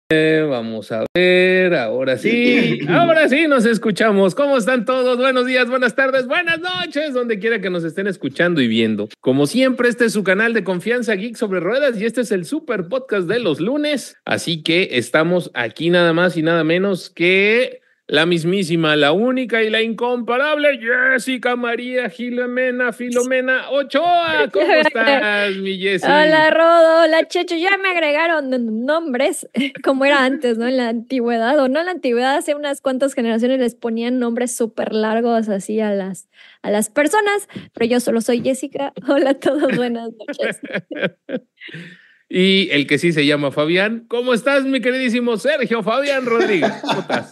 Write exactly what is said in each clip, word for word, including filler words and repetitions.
Eh, vamos a ver, ahora sí, ahora sí nos escuchamos. ¿Cómo están todos? Buenos días, buenas tardes, buenas noches, donde quiera que nos estén escuchando y viendo. Como siempre, este es su canal de confianza Geek sobre Ruedas y este es el super podcast de los lunes. Así que estamos aquí nada más y nada menos que la mismísima, la única y la incomparable Jessica María Filomena Filomena Ochoa. ¿Cómo estás, mi Jessy? Hola, Rodo, hola, Checho. Ya me agregaron nombres como era antes, ¿no? En la antigüedad, o no en la antigüedad, hace unas cuantas generaciones les ponían nombres súper largos así a las, a las personas, pero yo solo soy Jessica. Hola a todos, buenas noches. Y el que sí se llama Fabián. ¿Cómo estás, mi queridísimo Sergio Fabián Rodríguez? ¿Cómo estás?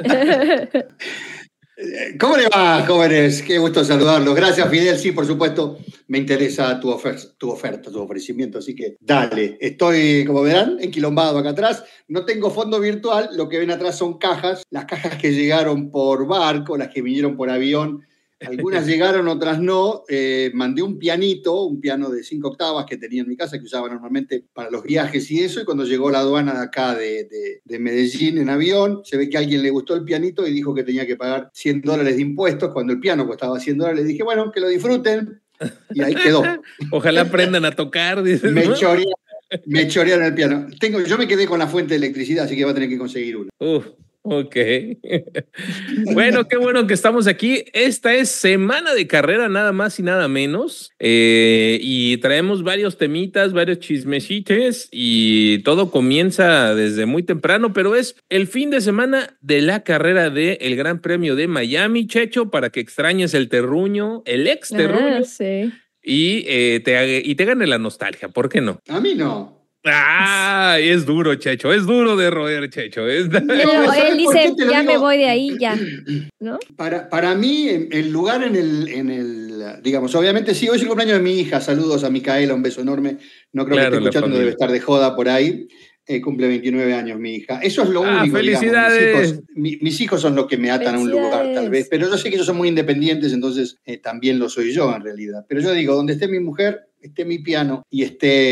¿Cómo le va, jóvenes? Qué gusto saludarlos. Gracias, Fidel. Sí, por supuesto, me interesa tu oferta, tu oferta, tu ofrecimiento. Así que dale. Estoy, como verán, enquilombado acá atrás. No tengo fondo virtual. Lo que ven atrás son cajas. Las cajas que llegaron por barco, las que vinieron por avión. Algunas llegaron, otras no. Eh, mandé un pianito, un piano de cinco octavas que tenía en mi casa, que usaba normalmente para los viajes y eso. Y cuando llegó la aduana de acá de, de, de Medellín en avión, se ve que a alguien le gustó el pianito y dijo que tenía que pagar cien dólares de impuestos. Cuando el piano costaba cien dólares, le dije, bueno, que lo disfruten. Y ahí quedó. Ojalá aprendan a tocar, dices, Me ¿no? chorearon, me chorearon el piano. Tengo, yo me quedé con la fuente de electricidad, así que va a tener que conseguir una. Uf. Ok. Bueno, qué bueno que estamos aquí. Esta es semana de carrera, nada más y nada menos. Eh, y traemos varios temitas, varios chismecites y todo comienza desde muy temprano, pero es el fin de semana de la carrera del Gran Premio de Miami, Checho, para que extrañes el terruño, el ex terruño. Ah, sí. Y, eh, te, y te gane la nostalgia, ¿por qué no? A mí no. Ah, es duro, Checho, es duro de roer, Checho. Es... Pero No, ¿sabes él por qué dice, te lo ya digo? me voy de ahí, ya, ¿no? Para, para mí, el lugar en el, en el, digamos, obviamente sí, hoy es el cumpleaños de mi hija, saludos a Micaela, un beso enorme, no creo Claro, que esté la escuchando, familia. debe estar de joda por ahí, eh, cumple veintinueve años mi hija, eso es lo Ah, único, digamos, mis felicidades. hijos, mi- mis hijos son los que me atan a un lugar tal vez, Felicidades. pero yo sé que ellos son muy independientes, entonces eh, también lo soy yo en realidad, pero yo digo, donde esté mi mujer, esté mi piano y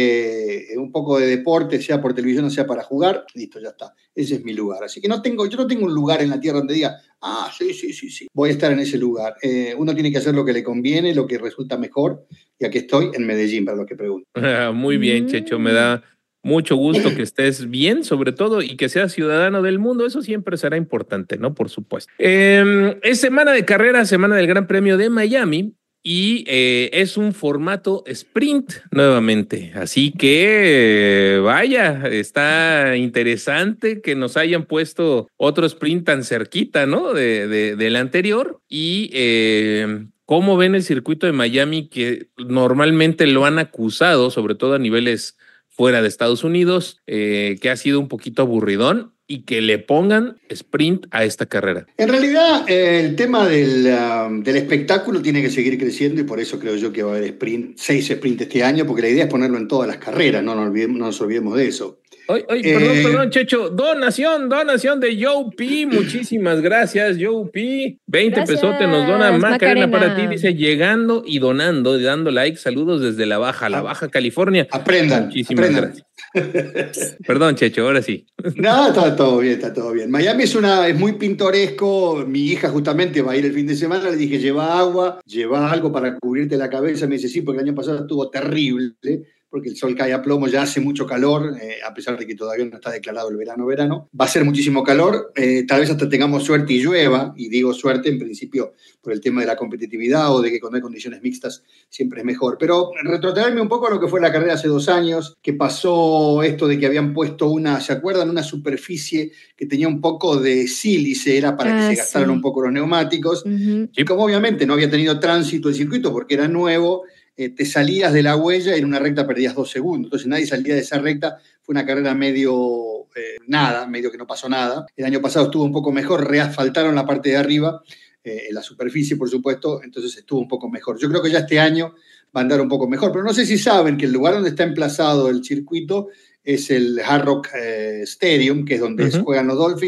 esté un poco de deporte, sea por televisión o sea para jugar, listo, ya está. Ese es mi lugar. Así que no tengo, yo no tengo un lugar en la tierra donde diga, ah, sí, sí, sí, sí, voy a estar en ese lugar. Eh, uno tiene que hacer lo que le conviene, lo que resulta mejor, y aquí estoy en Medellín, para los que preguntan. Ah, muy bien, Checho, me da mucho gusto que estés bien, sobre todo, y que seas ciudadano del mundo. Eso siempre será importante, ¿no? Por supuesto. Eh, es semana de carrera, semana del Gran Premio de Miami. Y eh, es un formato sprint nuevamente. Así que, eh, vaya, está interesante que nos hayan puesto otro sprint tan cerquita, ¿no? De, de, del anterior. Y eh, cómo ven el circuito de Miami, que normalmente lo han acusado, sobre todo a niveles fuera de Estados Unidos, eh, que ha sido un poquito aburridón, y que le pongan sprint a esta carrera. En realidad, eh, el tema del, um, del espectáculo tiene que seguir creciendo y por eso creo yo que va a haber sprint, seis sprint este año, porque la idea es ponerlo en todas las carreras, no nos olvidemos, no nos olvidemos de eso. Oye, oye, Eh, perdón, perdón, Checho. Donación, donación de Joe P. Muchísimas gracias, Joe P. veinte Gracias, pesotes nos dona Macarena, Macarena. para ti. Dice, llegando y donando, y dando like. Saludos desde la Baja, la Baja California. Aprendan, Muchísimas aprendan. gracias. Perdón, Checho, ahora sí. No, está todo bien, está todo bien. Miami es, una, es muy pintoresco. Mi hija justamente va a ir el fin de semana. Le dije, lleva agua, lleva algo para cubrirte la cabeza. Me dice, sí, porque el año pasado estuvo terrible, porque el sol cae a plomo, ya hace mucho calor, eh, a pesar de que todavía no está declarado el verano, verano. Va a ser muchísimo calor, eh, tal vez hasta tengamos suerte y llueva, y digo suerte en principio por el tema de la competitividad o de que cuando hay condiciones mixtas siempre es mejor. Pero retrotraerme un poco a lo que fue la carrera hace dos años, que pasó esto de que habían puesto una, ¿se acuerdan? Una superficie que tenía un poco de sílice, era para Ah, que se gastaran sí. un poco los neumáticos. Ujú. Y como obviamente no había tenido tránsito el circuito porque era nuevo, eh, te salías de la huella y en una recta perdías dos segundos. Entonces nadie salía de esa recta. Fue una carrera medio eh, nada, medio que no pasó nada. El año pasado estuvo un poco mejor, reasfaltaron la parte de arriba, eh, la superficie, por supuesto, entonces estuvo un poco mejor. Yo creo que ya este año va a andar un poco mejor, pero no sé si saben que el lugar donde está emplazado el circuito es el Hard Rock eh, Stadium, que es donde Uh-huh. juegan los Dolphins.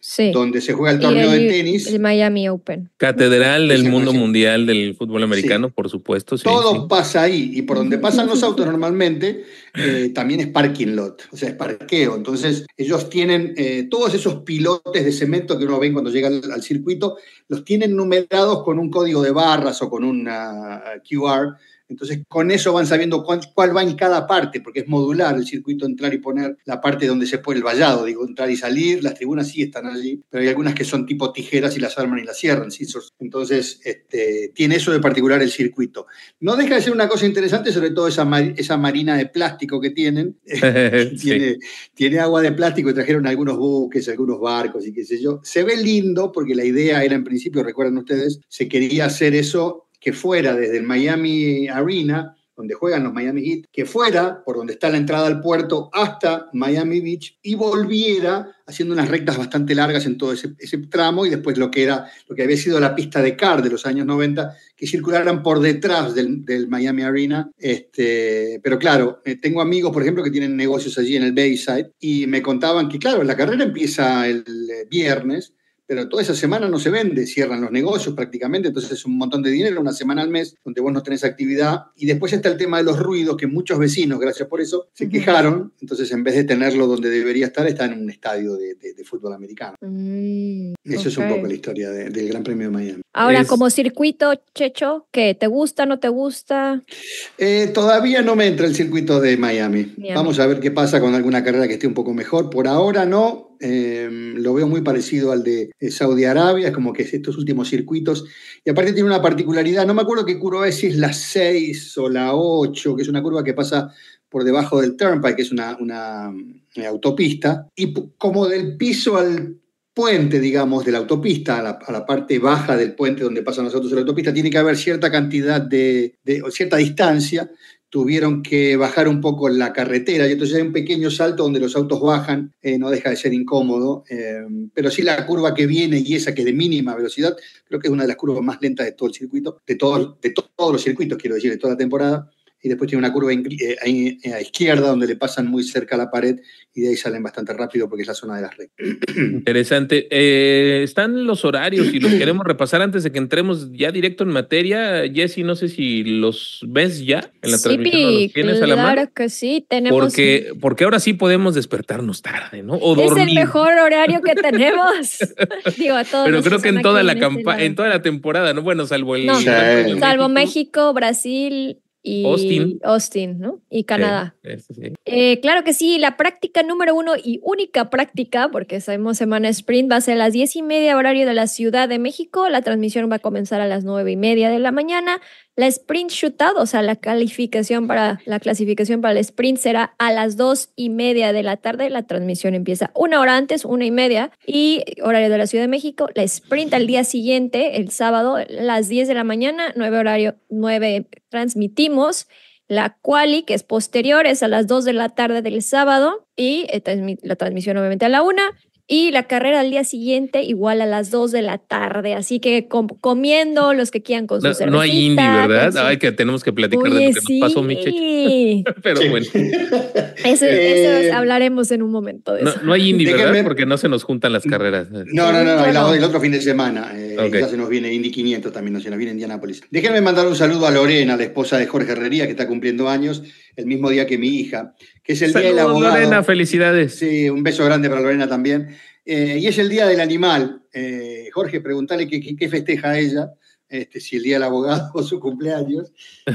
Sí. donde se juega el torneo el, de tenis. El Miami Open. Catedral del mundo Ese, mundial del fútbol americano, sí. por supuesto. Sí, Todo sí. pasa ahí, y por donde pasan los autos normalmente eh, también es parking lot, o sea, es parqueo. Entonces ellos tienen eh, todos esos pilotes de cemento que uno ve cuando llega al, al circuito, los tienen numerados con un código de barras o con una Q R. Entonces, con eso van sabiendo cuál, cuál va en cada parte, porque es modular el circuito, entrar y poner la parte donde se pone el vallado, digo, entrar y salir. Las tribunas sí están allí, pero hay algunas que son tipo tijeras y las arman y las cierran. ¿Sí? Entonces, este, tiene eso de particular el circuito. No deja de ser una cosa interesante, sobre todo esa, mar, esa marina de plástico que tienen. sí. tiene, tiene agua de plástico y trajeron algunos buques, algunos barcos y qué sé yo. Se ve lindo porque la idea era, en principio, recuerdan ustedes, se quería hacer eso que fuera desde el Miami Arena, donde juegan los Miami Heat, que fuera por donde está la entrada al puerto hasta Miami Beach y volviera haciendo unas rectas bastante largas en todo ese, ese tramo, y después lo que era lo que había sido la pista de kart de los años noventa, que circularan por detrás del, del Miami Arena. Este, pero claro, eh, tengo amigos, por ejemplo, que tienen negocios allí en el Bayside y me contaban que, claro, la carrera empieza el eh, viernes, pero toda esa semana no se vende, cierran los negocios prácticamente, entonces es un montón de dinero, una semana al mes, donde vos no tenés actividad. Y después está el tema de los ruidos, que muchos vecinos, gracias por eso, se uh-huh. quejaron. Entonces, en vez de tenerlo donde debería estar, está en un estadio de, de, de fútbol americano. Mm, eso okay. es un poco la historia de, del Gran Premio de Miami. Ahora, es... como circuito, Checho, ¿qué? ¿Te gusta, no te gusta? Eh, todavía no me entra el circuito de Miami. Miami. Vamos a ver qué pasa con alguna carrera que esté un poco mejor. Por ahora no. Eh, lo veo muy parecido al de Saudi Arabia, es como que es estos últimos circuitos, y aparte tiene una particularidad, no me acuerdo qué curva es, si es la seis o la ocho, que es una curva que pasa por debajo del Turnpike, que es una, una, una autopista, y como del piso al puente, digamos, de la autopista, a la, a la parte baja del puente donde pasan los autos de la autopista, tiene que haber cierta cantidad de, de o cierta distancia. Tuvieron que bajar un poco la carretera, y entonces hay un pequeño salto donde los autos bajan, eh, no deja de ser incómodo, eh, pero sí la curva que viene y esa que es de mínima velocidad, creo que es una de las curvas más lentas de todo el circuito, de, todo, de to- todos los circuitos, quiero decir, de toda la temporada. Y después tiene una curva in, eh, a izquierda donde le pasan muy cerca a la pared y de ahí salen bastante rápido porque es la zona de las rectas. Interesante. Eh, están los horarios y los queremos repasar antes de que entremos ya directo en materia. Jessy, no sé si los ves ya en la sí, transmisión o los tienes claro a la mano. Claro que sí, tenemos. Porque, porque ahora sí podemos despertarnos tarde, ¿no? O es dormir. el mejor horario que tenemos. Digo, a todos. Pero creo que en toda la campa este en toda la temporada, ¿no? Bueno, salvo el no, sí. salvo México, México Brasil y Austin, Austin, ¿no? Y Canadá. Sí, sí, sí. Eh, claro que sí, la práctica número uno y única práctica, porque sabemos semana sprint, va a ser a las diez y media horario de la Ciudad de México. La transmisión va a comenzar a las nueve y media de la mañana. La sprint shootout, o sea, la calificación para la clasificación para el sprint será a las dos y media de la tarde. La transmisión empieza una hora antes, una y media, y horario de la Ciudad de México. La sprint al día siguiente, el sábado, a las diez de la mañana, nueve horario, nueve transmitimos. La quali, que es posterior, es a las dos de la tarde del sábado, y eh, transmi- la transmisión obviamente a la una. Y la carrera al día siguiente igual a las dos de la tarde, así que com- comiendo los que quieran con su no, cervecita. no hay indie, ¿verdad? Su... Ay, que tenemos que platicar Oye, de lo que sí. nos pasó, mi Checho. Pero sí. bueno. Eso, eh, eso hablaremos en un momento de no, eso. no hay indie, Déjenme... ¿verdad? Porque no se nos juntan las carreras. No, no, no, no, no. El otro fin de semana. Eh, okay. Ya se nos viene Indy quinientos también, se nos viene Indianápolis. Déjenme mandar un saludo a Lorena, la esposa de Jorge Herrería, que está cumpliendo años, el mismo día que mi hija, que es el Saludos, Día del Abogado. Lorena, felicidades. Sí, un beso grande para Lorena también. Eh, y es el Día del Animal. Eh, Jorge, preguntale qué, qué, qué festeja ella, este, si el Día del Abogado o su cumpleaños.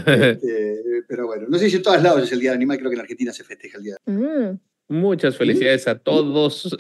Este, pero bueno, no sé si en todos lados es el Día del Animal, creo que en Argentina se festeja el Día del Animal. Mm. Muchas felicidades ¿Sí? a todos.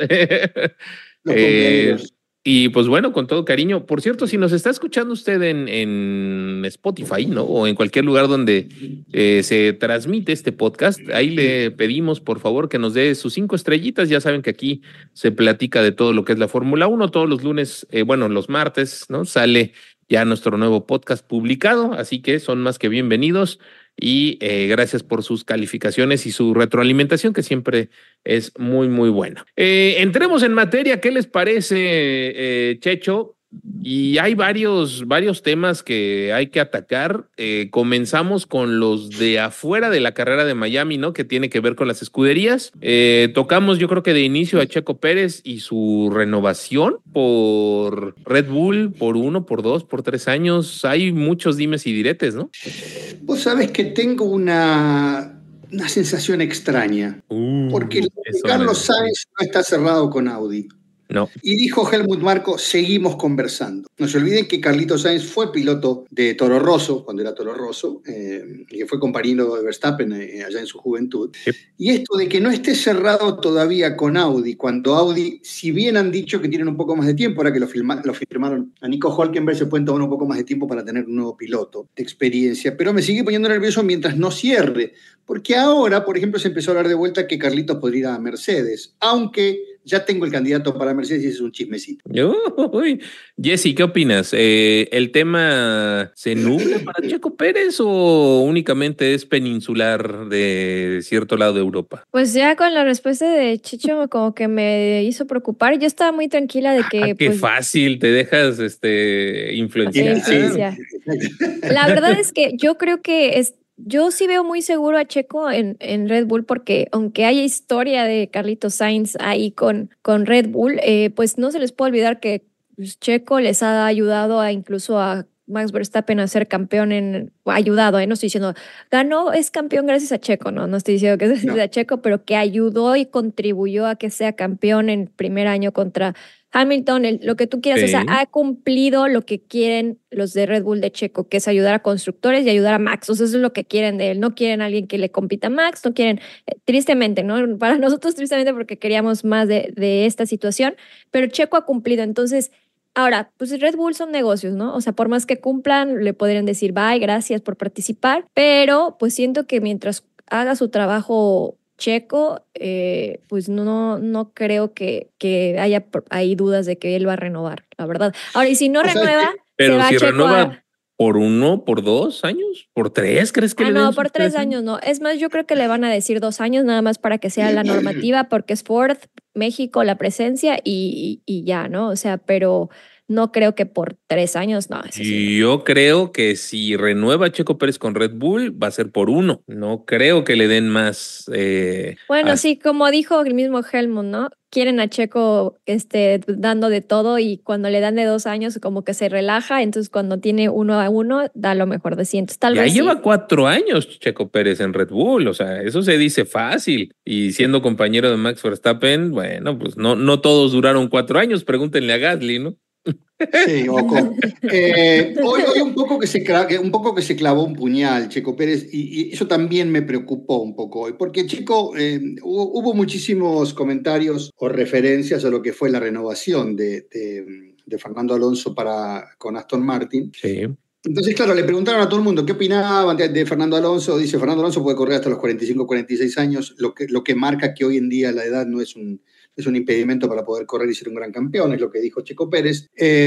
Los eh, y pues bueno, con todo cariño. Por cierto, si nos está escuchando usted en, en Spotify, ¿no? O en cualquier lugar donde eh, se transmite este podcast, ahí le pedimos, por favor, que nos dé sus cinco estrellitas. Ya saben que aquí se platica de todo lo que es la Fórmula uno. Todos los lunes, eh, bueno, los martes, ¿no? Sale ya nuestro nuevo podcast publicado, así que son más que bienvenidos. Y eh, gracias por sus calificaciones y su retroalimentación, que siempre es muy, muy buena. Eh, entremos en materia. ¿Qué les parece, eh, Checho? Y hay varios, varios temas que hay que atacar. Eh, comenzamos con los de afuera de la carrera de Miami, ¿no? Que tiene que ver con las escuderías. Eh, tocamos, yo creo que de inicio a Checo Pérez y su renovación por Red Bull, por uno, por dos, por tres años. Hay muchos dimes y diretes, ¿no? Vos sabés que tengo una, una sensación extraña. Uh, porque eso Carlos me... Sainz no está cerrado con Audi. No. Y dijo Helmut Marko, seguimos conversando. No se olviden que Carlitos Sainz fue piloto de Toro Rosso, cuando era Toro Rosso, eh, y que fue compañero de Verstappen eh, allá en su juventud. Sí. Y esto de que no esté cerrado todavía con Audi, cuando Audi, si bien han dicho que tienen un poco más de tiempo, ahora que lo, firma, lo firmaron a Nico Hülkenberg, se pueden tomar un poco más de tiempo para tener un nuevo piloto de experiencia, pero me sigue poniendo nervioso mientras no cierre, porque ahora, por ejemplo, se empezó a hablar de vuelta que Carlitos podría ir a Mercedes, aunque ya tengo el candidato para Mercedes y ese es un chismecito. Uy. Jessy, ¿qué opinas? Eh, ¿El tema se nubla para Checo Pérez o únicamente es peninsular de cierto lado de Europa? Pues ya con la respuesta de Chicho como que me hizo preocupar. Yo estaba muy tranquila de que... Ah, qué pues, fácil, te dejas este, influenciar. Influencia. La verdad es que yo creo que es... Yo sí veo muy seguro a Checo en, en Red Bull porque aunque haya historia de Carlitos Sainz ahí con, con Red Bull, eh, pues no se les puede olvidar que pues, Checo les ha ayudado a incluso a Max Verstappen a ser campeón en... Ayudado, ¿eh? No estoy diciendo, ganó, es campeón gracias a Checo, no, no estoy diciendo que es gracias no. a Checo, pero que ayudó y contribuyó a que sea campeón en el primer año contra Hamilton, el, lo que tú quieras, sí. O sea, ha cumplido lo que quieren los de Red Bull de Checo, que es ayudar a constructores y ayudar a Max. O sea, eso es lo que quieren de él. No quieren a alguien que le compita a Max, no quieren, eh, tristemente, ¿no? Para nosotros, tristemente, porque queríamos más de, de esta situación, pero Checo ha cumplido. Entonces, ahora, pues Red Bull son negocios, ¿no? O sea, por más que cumplan, le podrían decir, bye, gracias por participar, pero pues siento que mientras haga su trabajo Checo, eh, pues no, no creo que, que haya ahí dudas de que él va a renovar, la verdad. Ahora, y si no o renueva, sea, pero se va si Checo renueva a... por uno, por dos años, por tres, ¿crees que ah, le no, den por tres años no. Es más, yo creo que le van a decir dos años nada más para que sea la normativa, porque es Ford, México, la presencia y, y, y ya, ¿no? O sea, pero no creo que por tres años, no. Eso sí, no. Yo creo que si renueva Checo Pérez con Red Bull, va a ser por uno. No creo que le den más. Eh, bueno, hasta... sí, como dijo el mismo Helmut, ¿no? Quieren a Checo este, dando de todo y cuando le dan de dos años como que se relaja, entonces cuando tiene uno a uno da lo mejor de sí. Entonces, tal ya vez lleva sí. cuatro años Checo Pérez en Red Bull, o sea, eso se dice fácil. Y siendo compañero de Max Verstappen, bueno, pues no, no todos duraron cuatro años, pregúntenle a Gasly, ¿no? Sí, ojo. Eh, hoy, hoy un, poco que se, un poco que se clavó un puñal Checo Pérez y, y eso también me preocupó un poco hoy, porque Checo, eh, hubo, hubo muchísimos comentarios o referencias a lo que fue la renovación de, de, de Fernando Alonso para, con Aston Martin. Sí. Entonces, claro, le preguntaron a todo el mundo qué opinaban de, de Fernando Alonso. Dice, Fernando Alonso puede correr hasta los cuarenta y cinco, cuarenta y seis años, lo que, lo que marca que hoy en día la edad no es un... es un impedimento para poder correr y ser un gran campeón, es lo que dijo Checo Pérez,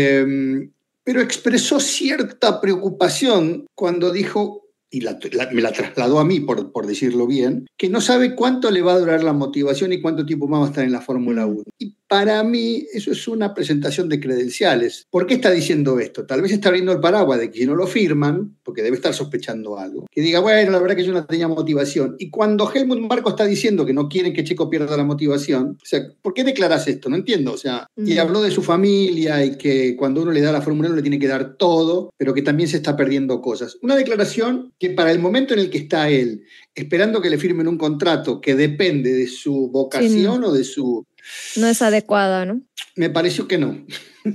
eh, pero expresó cierta preocupación cuando dijo, y la, la, me la trasladó a mí, por, por decirlo bien, que no sabe cuánto le va a durar la motivación y cuánto tiempo más va a estar en la Fórmula uno. Y para mí eso es una presentación de credenciales. ¿Por qué está diciendo esto? Tal vez está abriendo el paraguas de que si no lo firman, porque debe estar sospechando algo, que diga, bueno, la verdad que yo no tenía motivación. Y cuando Helmut Marko está diciendo que no quieren que Checo pierda la motivación, o sea, ¿por qué declaras esto? No entiendo. O sea, mm. y habló de su familia y que cuando uno le da la Fórmula uno le tiene que dar todo, pero que también se está perdiendo cosas. Una declaración que para el momento en el que está él, esperando que le firmen un contrato que depende de su vocación sí, no. o de su... No es adecuada, ¿no? Me pareció que no.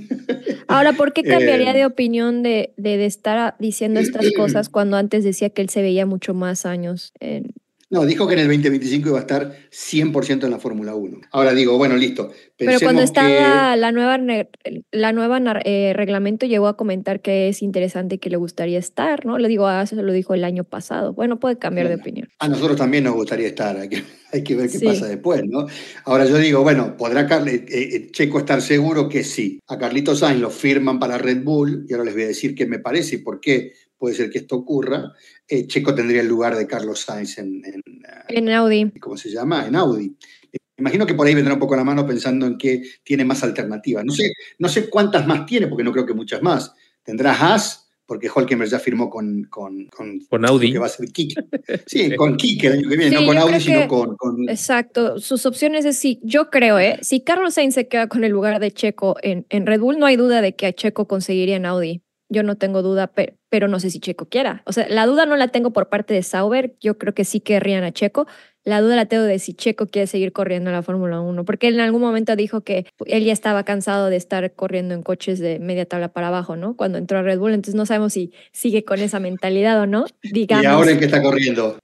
Ahora, ¿por qué cambiaría eh, de opinión de, de, de estar diciendo estas cosas cuando antes decía que él se veía mucho más años en... No, dijo que en el veinte veinticinco iba a estar cien por ciento en la Fórmula uno. Ahora digo, bueno, listo. Pero cuando estaba que... la nueva, la nueva eh, reglamento llegó a comentar que es interesante y que le gustaría estar, ¿no? Le digo, ah, eso lo dijo el año pasado. Bueno, puede cambiar bueno, de opinión. A nosotros también nos gustaría estar, hay que, hay que ver qué sí. pasa después, ¿no? Ahora yo digo, bueno, ¿podrá Carl, eh, eh, Checo estar seguro que sí? A Carlitos Sainz lo firman para Red Bull, y ahora les voy a decir qué me parece y por qué puede ser que esto ocurra. Eh, Checo tendría el lugar de Carlos Sainz en, en, en Audi. ¿Cómo se llama? En Audi. Imagino que por ahí vendrá un poco la mano pensando en que tiene más alternativas. No sé, no sé cuántas más tiene, porque no creo que muchas más. Tendrá Haas, porque Hülkenberg ya firmó con, con, con, con Audi. Lo que va a ser Kike. Sí, con Kike el año que viene, Sí, no con yo Audi, creo sino que- con, con... Exacto, sus opciones es sí, yo creo, ¿eh? Si Carlos Sainz se queda con el lugar de Checo en, en Red Bull, no hay duda de que a Checo conseguiría en Audi. Yo no tengo duda, pero, pero no sé si Checo quiera. O sea, la duda no la tengo por parte de Sauber, yo creo que sí querrían a Checo. La duda la tengo de si Checo quiere seguir corriendo en la Fórmula uno, porque él en algún momento dijo que él ya estaba cansado de estar corriendo en coches de media tabla para abajo, ¿no? Cuando entró a Red Bull, entonces no sabemos si sigue con esa mentalidad o no, digamos. ¿Y ahora en qué está corriendo?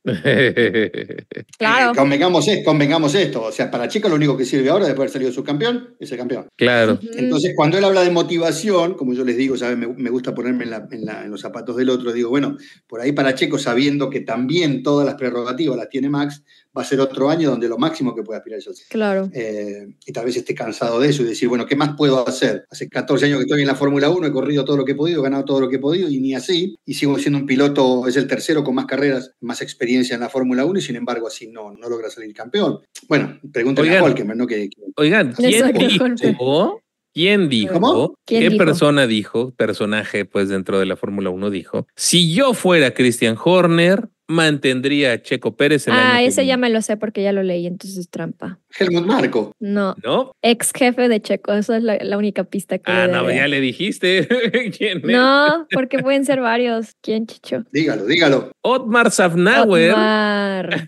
Claro. Eh, convengamos, esto, convengamos esto. O sea, para Checo lo único que sirve ahora, después de haber salido subcampeón, es el campeón. Claro. Ujú. Entonces, cuando él habla de motivación, como yo les digo, ¿sabes? Me, me gusta ponerme en, la- en la- en los zapatos del otro, digo, bueno, por ahí para Checo, sabiendo que también todas las prerrogativas las tiene Max, va a ser otro año donde lo máximo que puede aspirar es el Claro. Eh, y tal vez esté cansado de eso y decir, bueno, ¿qué más puedo hacer? Hace catorce años que estoy en la Fórmula uno, he corrido todo lo que he podido, he ganado todo lo que he podido y ni así, y sigo siendo un piloto, es el tercero con más carreras, más experiencia en la Fórmula uno y sin embargo así no, no logra salir campeón. Bueno, pregúntenle Oigan. a Hülkenberg, ¿no? Que, que- Oigan, ¿quién Exacto, dijo? ¿Quién dijo? ¿Cómo? ¿Quién ¿Qué dijo? persona dijo? Personaje, pues, dentro de la Fórmula uno dijo: si yo fuera Christian Horner, mantendría a Checo Pérez el año Ah, que ese ya viene. me lo sé porque ya lo leí, entonces es trampa. Helmut Marko. No, ¿No? ex jefe de Checo, esa es la, la única pista que Ah, le no, daré. ya le dijiste. ¿Quién es? No, porque pueden ser varios. ¿Quién, Chicho? Dígalo, dígalo. Otmar Safnauer Otmar.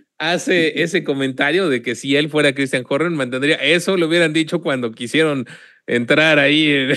hace ese comentario de que si él fuera Christian Horner, mantendría. Eso lo hubieran dicho cuando quisieron entrar ahí en,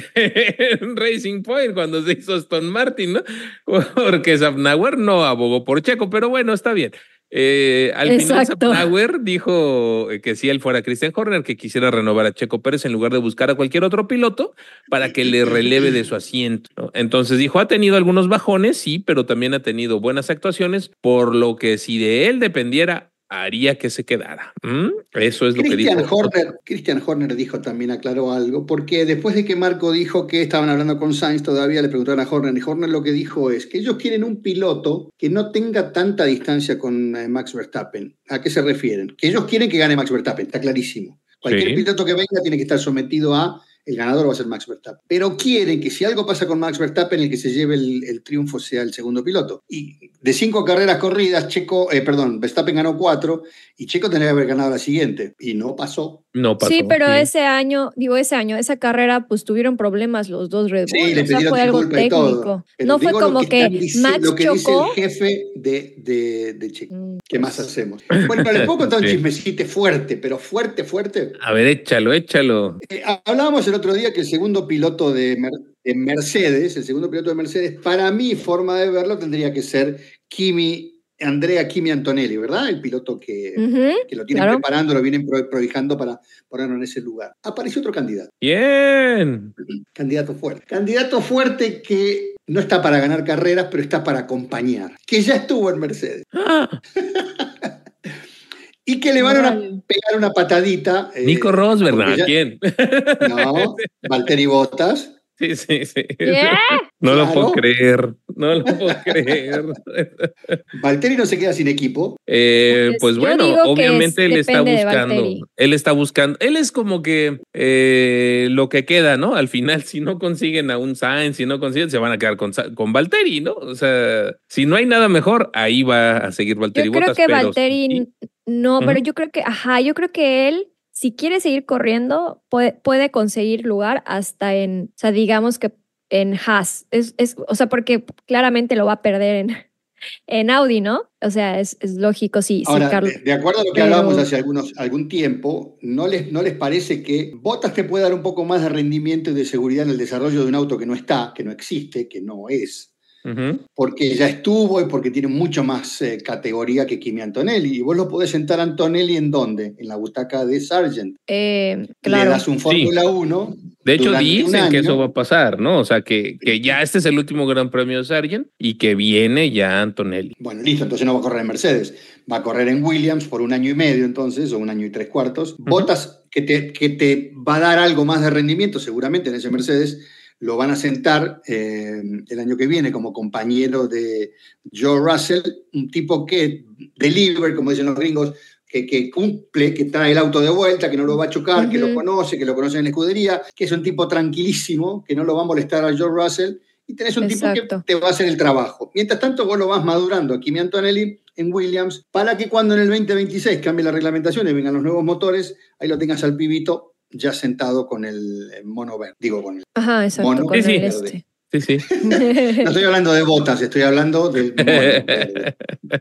en Racing Point, cuando se hizo Aston Martin, ¿no? Porque Safnauer no abogó por Checo, pero bueno, está bien. Eh, al final Exacto. Safnauer dijo que si él fuera Christian Horner, que quisiera renovar a Checo Pérez en lugar de buscar a cualquier otro piloto para que le releve de su asiento, ¿no? Entonces dijo, ha tenido algunos bajones, sí, pero también ha tenido buenas actuaciones, por lo que si de él dependiera, haría que se quedara. ¿Mm? Eso es lo que Christian dijo. Horner, Christian Horner dijo también, aclaró algo, porque después de que Marco dijo que estaban hablando con Sainz, todavía le preguntaron a Horner, y Horner lo que dijo es que ellos quieren un piloto que no tenga tanta distancia con eh, Max Verstappen. ¿A qué se refieren? Que ellos quieren que gane Max Verstappen, está clarísimo. Cualquier Sí. piloto que venga tiene que estar sometido a el ganador va a ser Max Verstappen. Pero quieren que si algo pasa con Max Verstappen, el que se lleve el, el triunfo sea el segundo piloto. Y de cinco carreras corridas, Checo, eh, perdón, Verstappen ganó cuatro y Checo tendría que haber ganado la siguiente. Y no pasó. No pasó. Sí, pero ese año, digo ese año, esa carrera, pues tuvieron problemas los dos Red Bull. Sí, le o sea, pidieron fue algo disculpas y todo. técnico. Pero No fue digo lo como que, que, están dice- Max lo que dice chocó. el jefe de, de, de Checo. Mm, ¿Qué pues, más hacemos? Bueno, les puedo contar un Sí. chismecito fuerte, pero fuerte, fuerte. A ver, échalo, échalo. Eh, hablábamos el otro día que el segundo piloto de, Mer- de Mercedes, el segundo piloto de Mercedes, para mi forma de verlo tendría que ser Kimi, Andrea Kimi Antonelli, ¿verdad? El piloto que, Ujú, que lo tienen claro. preparando, lo vienen pro- prohijando para ponerlo en ese lugar. Apareció otro candidato, Bien. candidato fuerte. Candidato fuerte que no está para ganar carreras, pero está para acompañar, que ya estuvo en Mercedes. Ah, Y que le van a Órale. pegar una patadita. eh, Nico Rosberg, porque ¿no? ya- ¿Quién? No, Valtteri Bottas. Sí, sí, sí. ¿Qué? No lo puedo Claro. creer. No lo puedo creer. Valtteri no se queda sin equipo. Eh, Pues pues yo bueno, digo que obviamente es- él está depende de buscando, Valtteri. él está buscando, él es como que eh, lo que queda, ¿no? Al final, si no consiguen a un Sainz, si no consiguen, se van a quedar con, Sa- con Valtteri, ¿no? O sea, si no hay nada mejor, ahí va a seguir Valtteri Yo creo Bottas, que pero Valtteri, sí, no, Ujú. pero yo creo que, ajá, yo creo que él, si quiere seguir corriendo, puede, puede conseguir lugar hasta en, o sea, digamos que en Haas. Es, es, o sea, porque claramente lo va a perder en, en Audi, ¿no? O sea, es, es lógico, sí, sí, Ahora, Carlos. de, de acuerdo a lo que pero- hablábamos hace algunos, algún tiempo, ¿no les, ¿no les parece que Bottas te puede dar un poco más de rendimiento y de seguridad en el desarrollo de un auto que no está, que no existe, que no es? Ujú. Porque ya estuvo y porque tiene mucho más eh, categoría que Kimi Antonelli. Y vos lo podés sentar a Antonelli ¿en dónde? En la butaca de Sargent. Eh, Le claro. das un Fórmula uno. De hecho, durante un dicen que año. eso va a pasar, ¿no? O sea, que, que ya este es el último Gran Premio de Sargent y que viene ya Antonelli. Bueno, listo, entonces no va a correr en Mercedes, va a correr en Williams por un año y medio entonces, o un año y tres cuartos. Ujú. Bottas, que te, que te va a dar algo más de rendimiento seguramente en ese Mercedes, lo van a sentar eh, el año que viene como compañero de Joe Russell, un tipo que deliver, como dicen los gringos, que, que cumple, que trae el auto de vuelta, que no lo va a chocar, uh-huh. que lo conoce, que lo conoce en la escudería, que es un tipo tranquilísimo, que no lo va a molestar a George Russell, y tenés un Exacto. tipo que te va a hacer el trabajo. Mientras tanto, vos lo vas madurando a Kimi Antonelli en Williams, para que cuando en el veinte veintiséis cambie la reglamentación y vengan los nuevos motores, ahí lo tengas al pibito ya sentado con el mono verde. Digo, con el Ajá, exacto, mono con verde. el este. Sí, sí. No estoy hablando de botas, estoy hablando del mono verde.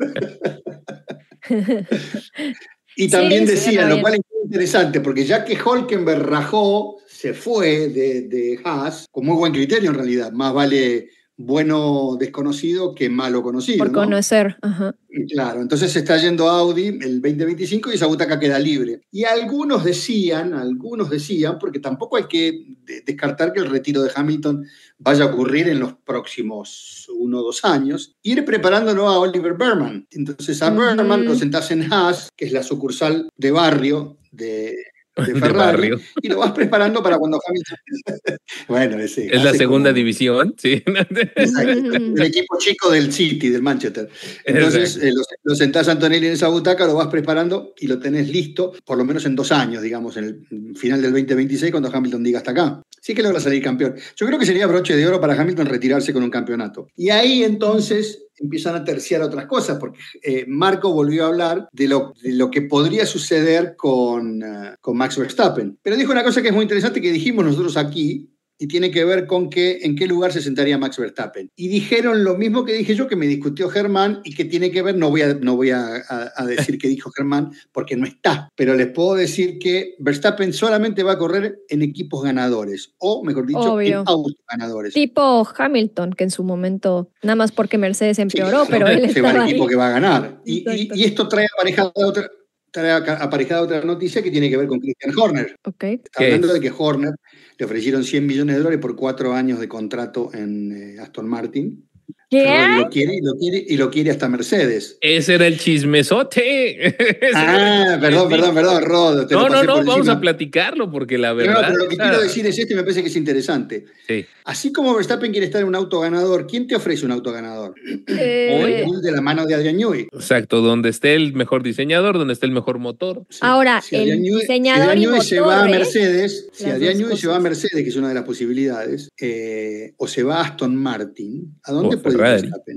Y también sí, decían, sí, lo cual es muy interesante, porque ya que Hülkenberg rajó, se fue de, de Haas, con muy buen criterio en realidad, más vale bueno desconocido que malo conocido. Por ¿no? conocer, ajá. Claro, entonces se está yendo Audi el veinte veinticinco y esa butaca queda libre. Y algunos decían, algunos decían, porque tampoco hay que descartar que el retiro de Hamilton vaya a ocurrir en los próximos uno o dos años, ir preparándolo a Oliver Berman. Entonces a uh-huh. Berman lo sentás en Haas, que es la sucursal de barrio de... de Ferrari, de y lo vas preparando para cuando Hamilton... bueno, ese, es la segunda como... división, sí. Exacto, el equipo chico del City, del Manchester. Entonces eh, lo, lo sentás a Antonelli en esa butaca, lo vas preparando y lo tenés listo, por lo menos en dos años, digamos, en el final del veinte veintiséis, cuando Hamilton diga hasta acá. Sí que logra salir campeón. Yo creo que sería broche de oro para Hamilton retirarse con un campeonato. Y ahí entonces empiezan a terciar otras cosas, porque eh, Marco volvió a hablar de lo, de lo que podría suceder con, uh, con Max Verstappen. Pero dijo una cosa que es muy interesante que dijimos nosotros aquí, y tiene que ver con que, en qué lugar se sentaría Max Verstappen. Y dijeron lo mismo que dije yo, que me discutió Germán, y que tiene que ver, no voy a, no voy a, a, a decir qué dijo Germán, porque no está, pero les puedo decir que Verstappen solamente va a correr en equipos ganadores, o mejor dicho, Obvio. en autos ganadores. Tipo Hamilton, que en su momento, nada más porque Mercedes empeoró, sí, pero él se va estaba al equipo ahí. que va a ganar. Y, y, y esto trae aparejada otra... trae aparejada otra noticia que tiene que ver con Christian Horner. Okay. Está hablando de que Horner le ofrecieron cien millones de dólares por cuatro años de contrato en eh, Aston Martin. ¿Qué? Ferrari lo quiere y lo quiere y lo quiere hasta Mercedes. Ese era el chismesote. Ah, perdón, perdón, perdón, Rod. No, no, no, vamos a platicarlo porque la verdad. No, pero lo que claro. quiero decir es esto y me parece que es interesante. Sí. Así como Verstappen quiere estar en un auto ganador, ¿quién te ofrece un auto ganador? Eh... Hoy, de la mano de Adrian Newey. Exacto, donde esté el mejor diseñador, donde esté el mejor motor. Sí. Ahora, si el Newey, diseñador si Adrian y Newey motor, se va a ¿eh? Mercedes, si Adrian Newey se va a Mercedes, que es una de las posibilidades, eh, o se va a Aston Martin, ¿a dónde oh, puede ir Ferrari. Verstappen?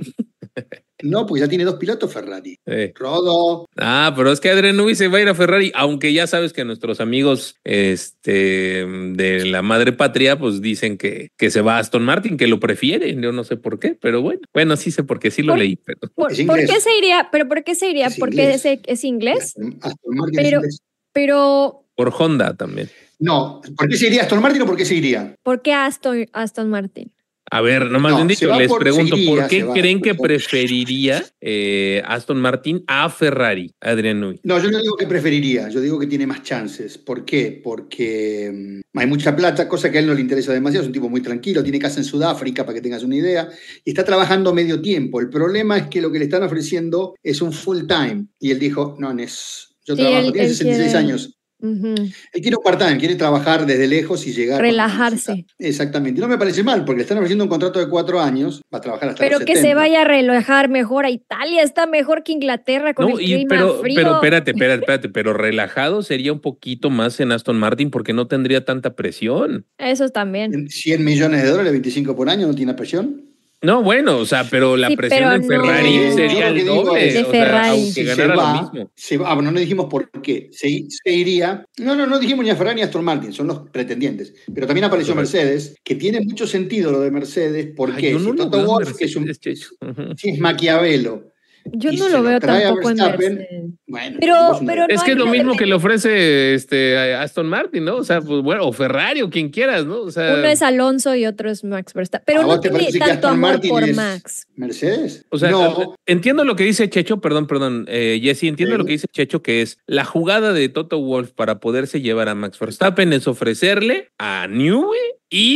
No, porque ya tiene dos pilotos Ferrari. Eh. Rodo. Ah, pero es que Adrian Newey se va a ir a Ferrari, aunque ya sabes que nuestros amigos este, de la madre patria pues dicen que, que se va a Aston Martin, que lo prefieren. Yo no sé por qué, pero bueno. Bueno, sí sé por qué, sí lo ¿Por, leí. Pero... ¿por, ¿por qué se iría? ¿Pero por qué se iría? Es ¿Porque inglés. es, es inglés? Aston Martin pero, es inglés. Pero... Por Honda también. No, ¿por qué se iría Aston Martin o por qué se iría? ¿Por qué Aston, Aston Martin? A ver, nomás no, dicho, les por, pregunto, iría, ¿por qué creen va, que por preferiría eh, Aston Martin a Ferrari, Adrian Newey? No, yo no digo que preferiría, yo digo que tiene más chances. ¿Por qué? Porque um, hay mucha plata, cosa que a él no le interesa demasiado, es un tipo muy tranquilo, tiene casa en Sudáfrica, para que tengas una idea, y está trabajando medio tiempo. El problema es que lo que le están ofreciendo es un full time, y él dijo, no, Nes, yo sí, trabajo, él, tiene él sesenta y seis quiere... años. Uh-huh. Él quiere un part-time, quiere trabajar desde lejos y llegar. Relajarse. Exactamente. No me parece mal, porque le están ofreciendo un contrato de cuatro años, va a trabajar hasta Pero los que setenta. se vaya a relajar mejor a Italia, está mejor que Inglaterra con no, el y, clima pero, frío. Pero espérate, espérate, espérate, pero relajado sería un poquito más en Aston Martin porque no tendría tanta presión. Eso también. cien millones de dólares, veinticinco por año, ¿no tiene presión? No, bueno, o sea, pero la sí, presión pero en Ferrari no. sería el doble. De o Ferrari. sea, aunque si ganara va, lo mismo. Se va, ah, bueno, no dijimos por qué. Se, se iría. No, no, no dijimos ni a Ferrari ni a Aston Martin, son los pretendientes. Pero también apareció Mercedes, que tiene mucho sentido lo de Mercedes, porque Ay, si no Toto Wolff, que es un. Uh-huh. Si es Maquiavelo. Yo no lo veo tampoco en Mercedes. Bueno, pero, pero es no que es lo mismo que... que le ofrece este, a Aston Martin, ¿no? O sea, pues bueno, o Ferrari o quien quieras, ¿no? O sea, uno es Alonso y otro es Max Verstappen. Pero no tiene tanto amor Martin por Max. ¿Mercedes? O sea, no. Entiendo lo que dice Checho, perdón, perdón, eh, Jesse, entiendo sí. lo que dice Checho, que es la jugada de Toto Wolff para poderse llevar a Max Verstappen es ofrecerle a Newey y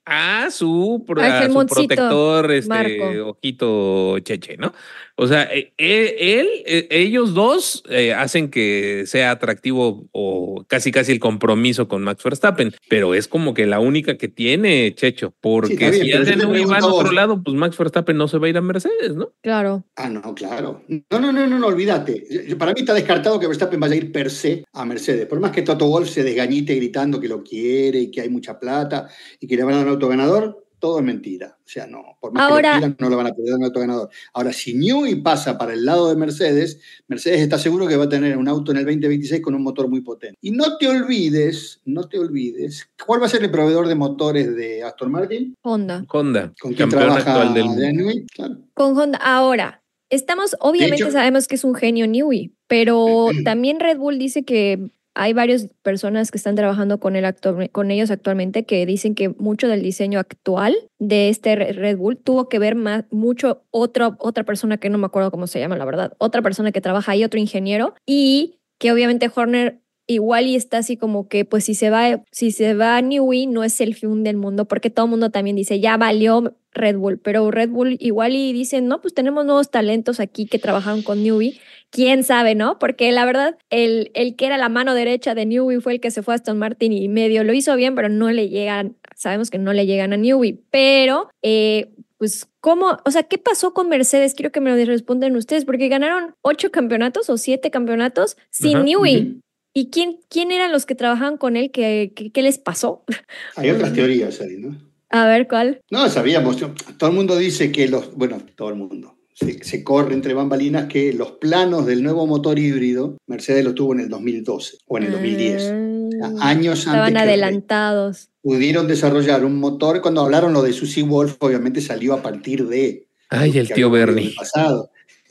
a su, pro- A a su Helmoncito, protector, este, Marco. ojito Cheche, ¿no? O sea, eh, eh, él, eh, ellos dos eh, hacen que sea atractivo o casi casi el compromiso con Max Verstappen, pero es como que la única que tiene, Checho, Sí, está porque bien, si pero yo te Adrian Newey va pregunto a a otro vos. lado, pues Max Verstappen no se va a ir a Mercedes, ¿no? Claro. Ah, no, claro. No, no, no, no, no, olvídate. Yo- Para mí está descartado que Verstappen vaya a ir per se a Mercedes. Por más que Toto Wolff se desgañite gritando que lo quiere y que hay mucha plata y que le van a dar un autoganador, todo es mentira. O sea, no, por más que lo Ahora, quieran, no le van a poder dar un autoganador. Ahora, si Newey pasa para el lado de Mercedes, Mercedes está seguro que va a tener un auto en el veinte veintiséis con un motor muy potente. Y no te olvides, no te olvides, ¿cuál va a ser el proveedor de motores de Aston Martin? Honda. Honda, ¿Con quién campeón actual trabaja del mundo. Adrian Newey? Claro. Con Honda. Ahora, estamos, obviamente hecho- sabemos que es un genio Newey, pero también Red Bull dice que hay varias personas que están trabajando con, él actu- con ellos actualmente que dicen que mucho del diseño actual de este Re- Red Bull tuvo que ver más, mucho otro, otra persona que no me acuerdo cómo se llama, la verdad, otra persona que trabaja ahí, otro ingeniero, y que obviamente Horner igual y está así como que pues si se va, si se va a Newey no es el fin del mundo, porque todo el mundo también dice ya valió Red Bull, pero Red Bull igual y dicen no, pues tenemos nuevos talentos aquí que trabajaron con Newey, quién sabe, ¿no? Porque la verdad el, el que era la mano derecha de Newey fue el que se fue a Aston Martin y medio lo hizo bien, pero no le llegan, sabemos que no le llegan a Newey, pero eh, pues, ¿cómo? O sea, ¿qué pasó con Mercedes? Quiero que me lo respondan ustedes, porque ganaron ocho campeonatos o siete campeonatos sin Ajá. Newey. Ujú. ¿Y quién, quién eran los que trabajaban con él? ¿Qué, qué, qué les pasó? Hay otras teorías ahí, ¿no? A ver, ¿cuál? No, sabíamos. Todo el mundo dice que los. Bueno, todo el mundo. Se, se corre entre bambalinas que los planos del nuevo motor híbrido, Mercedes los tuvo en el dos mil doce o en el dos mil diez. O sea, Ah, años estaban antes que adelantados. pudieron desarrollar un motor. Cuando hablaron lo de Susie Wolf, obviamente salió a partir de Ay, algo el que tío había ocurrido en Bernie. el pasado.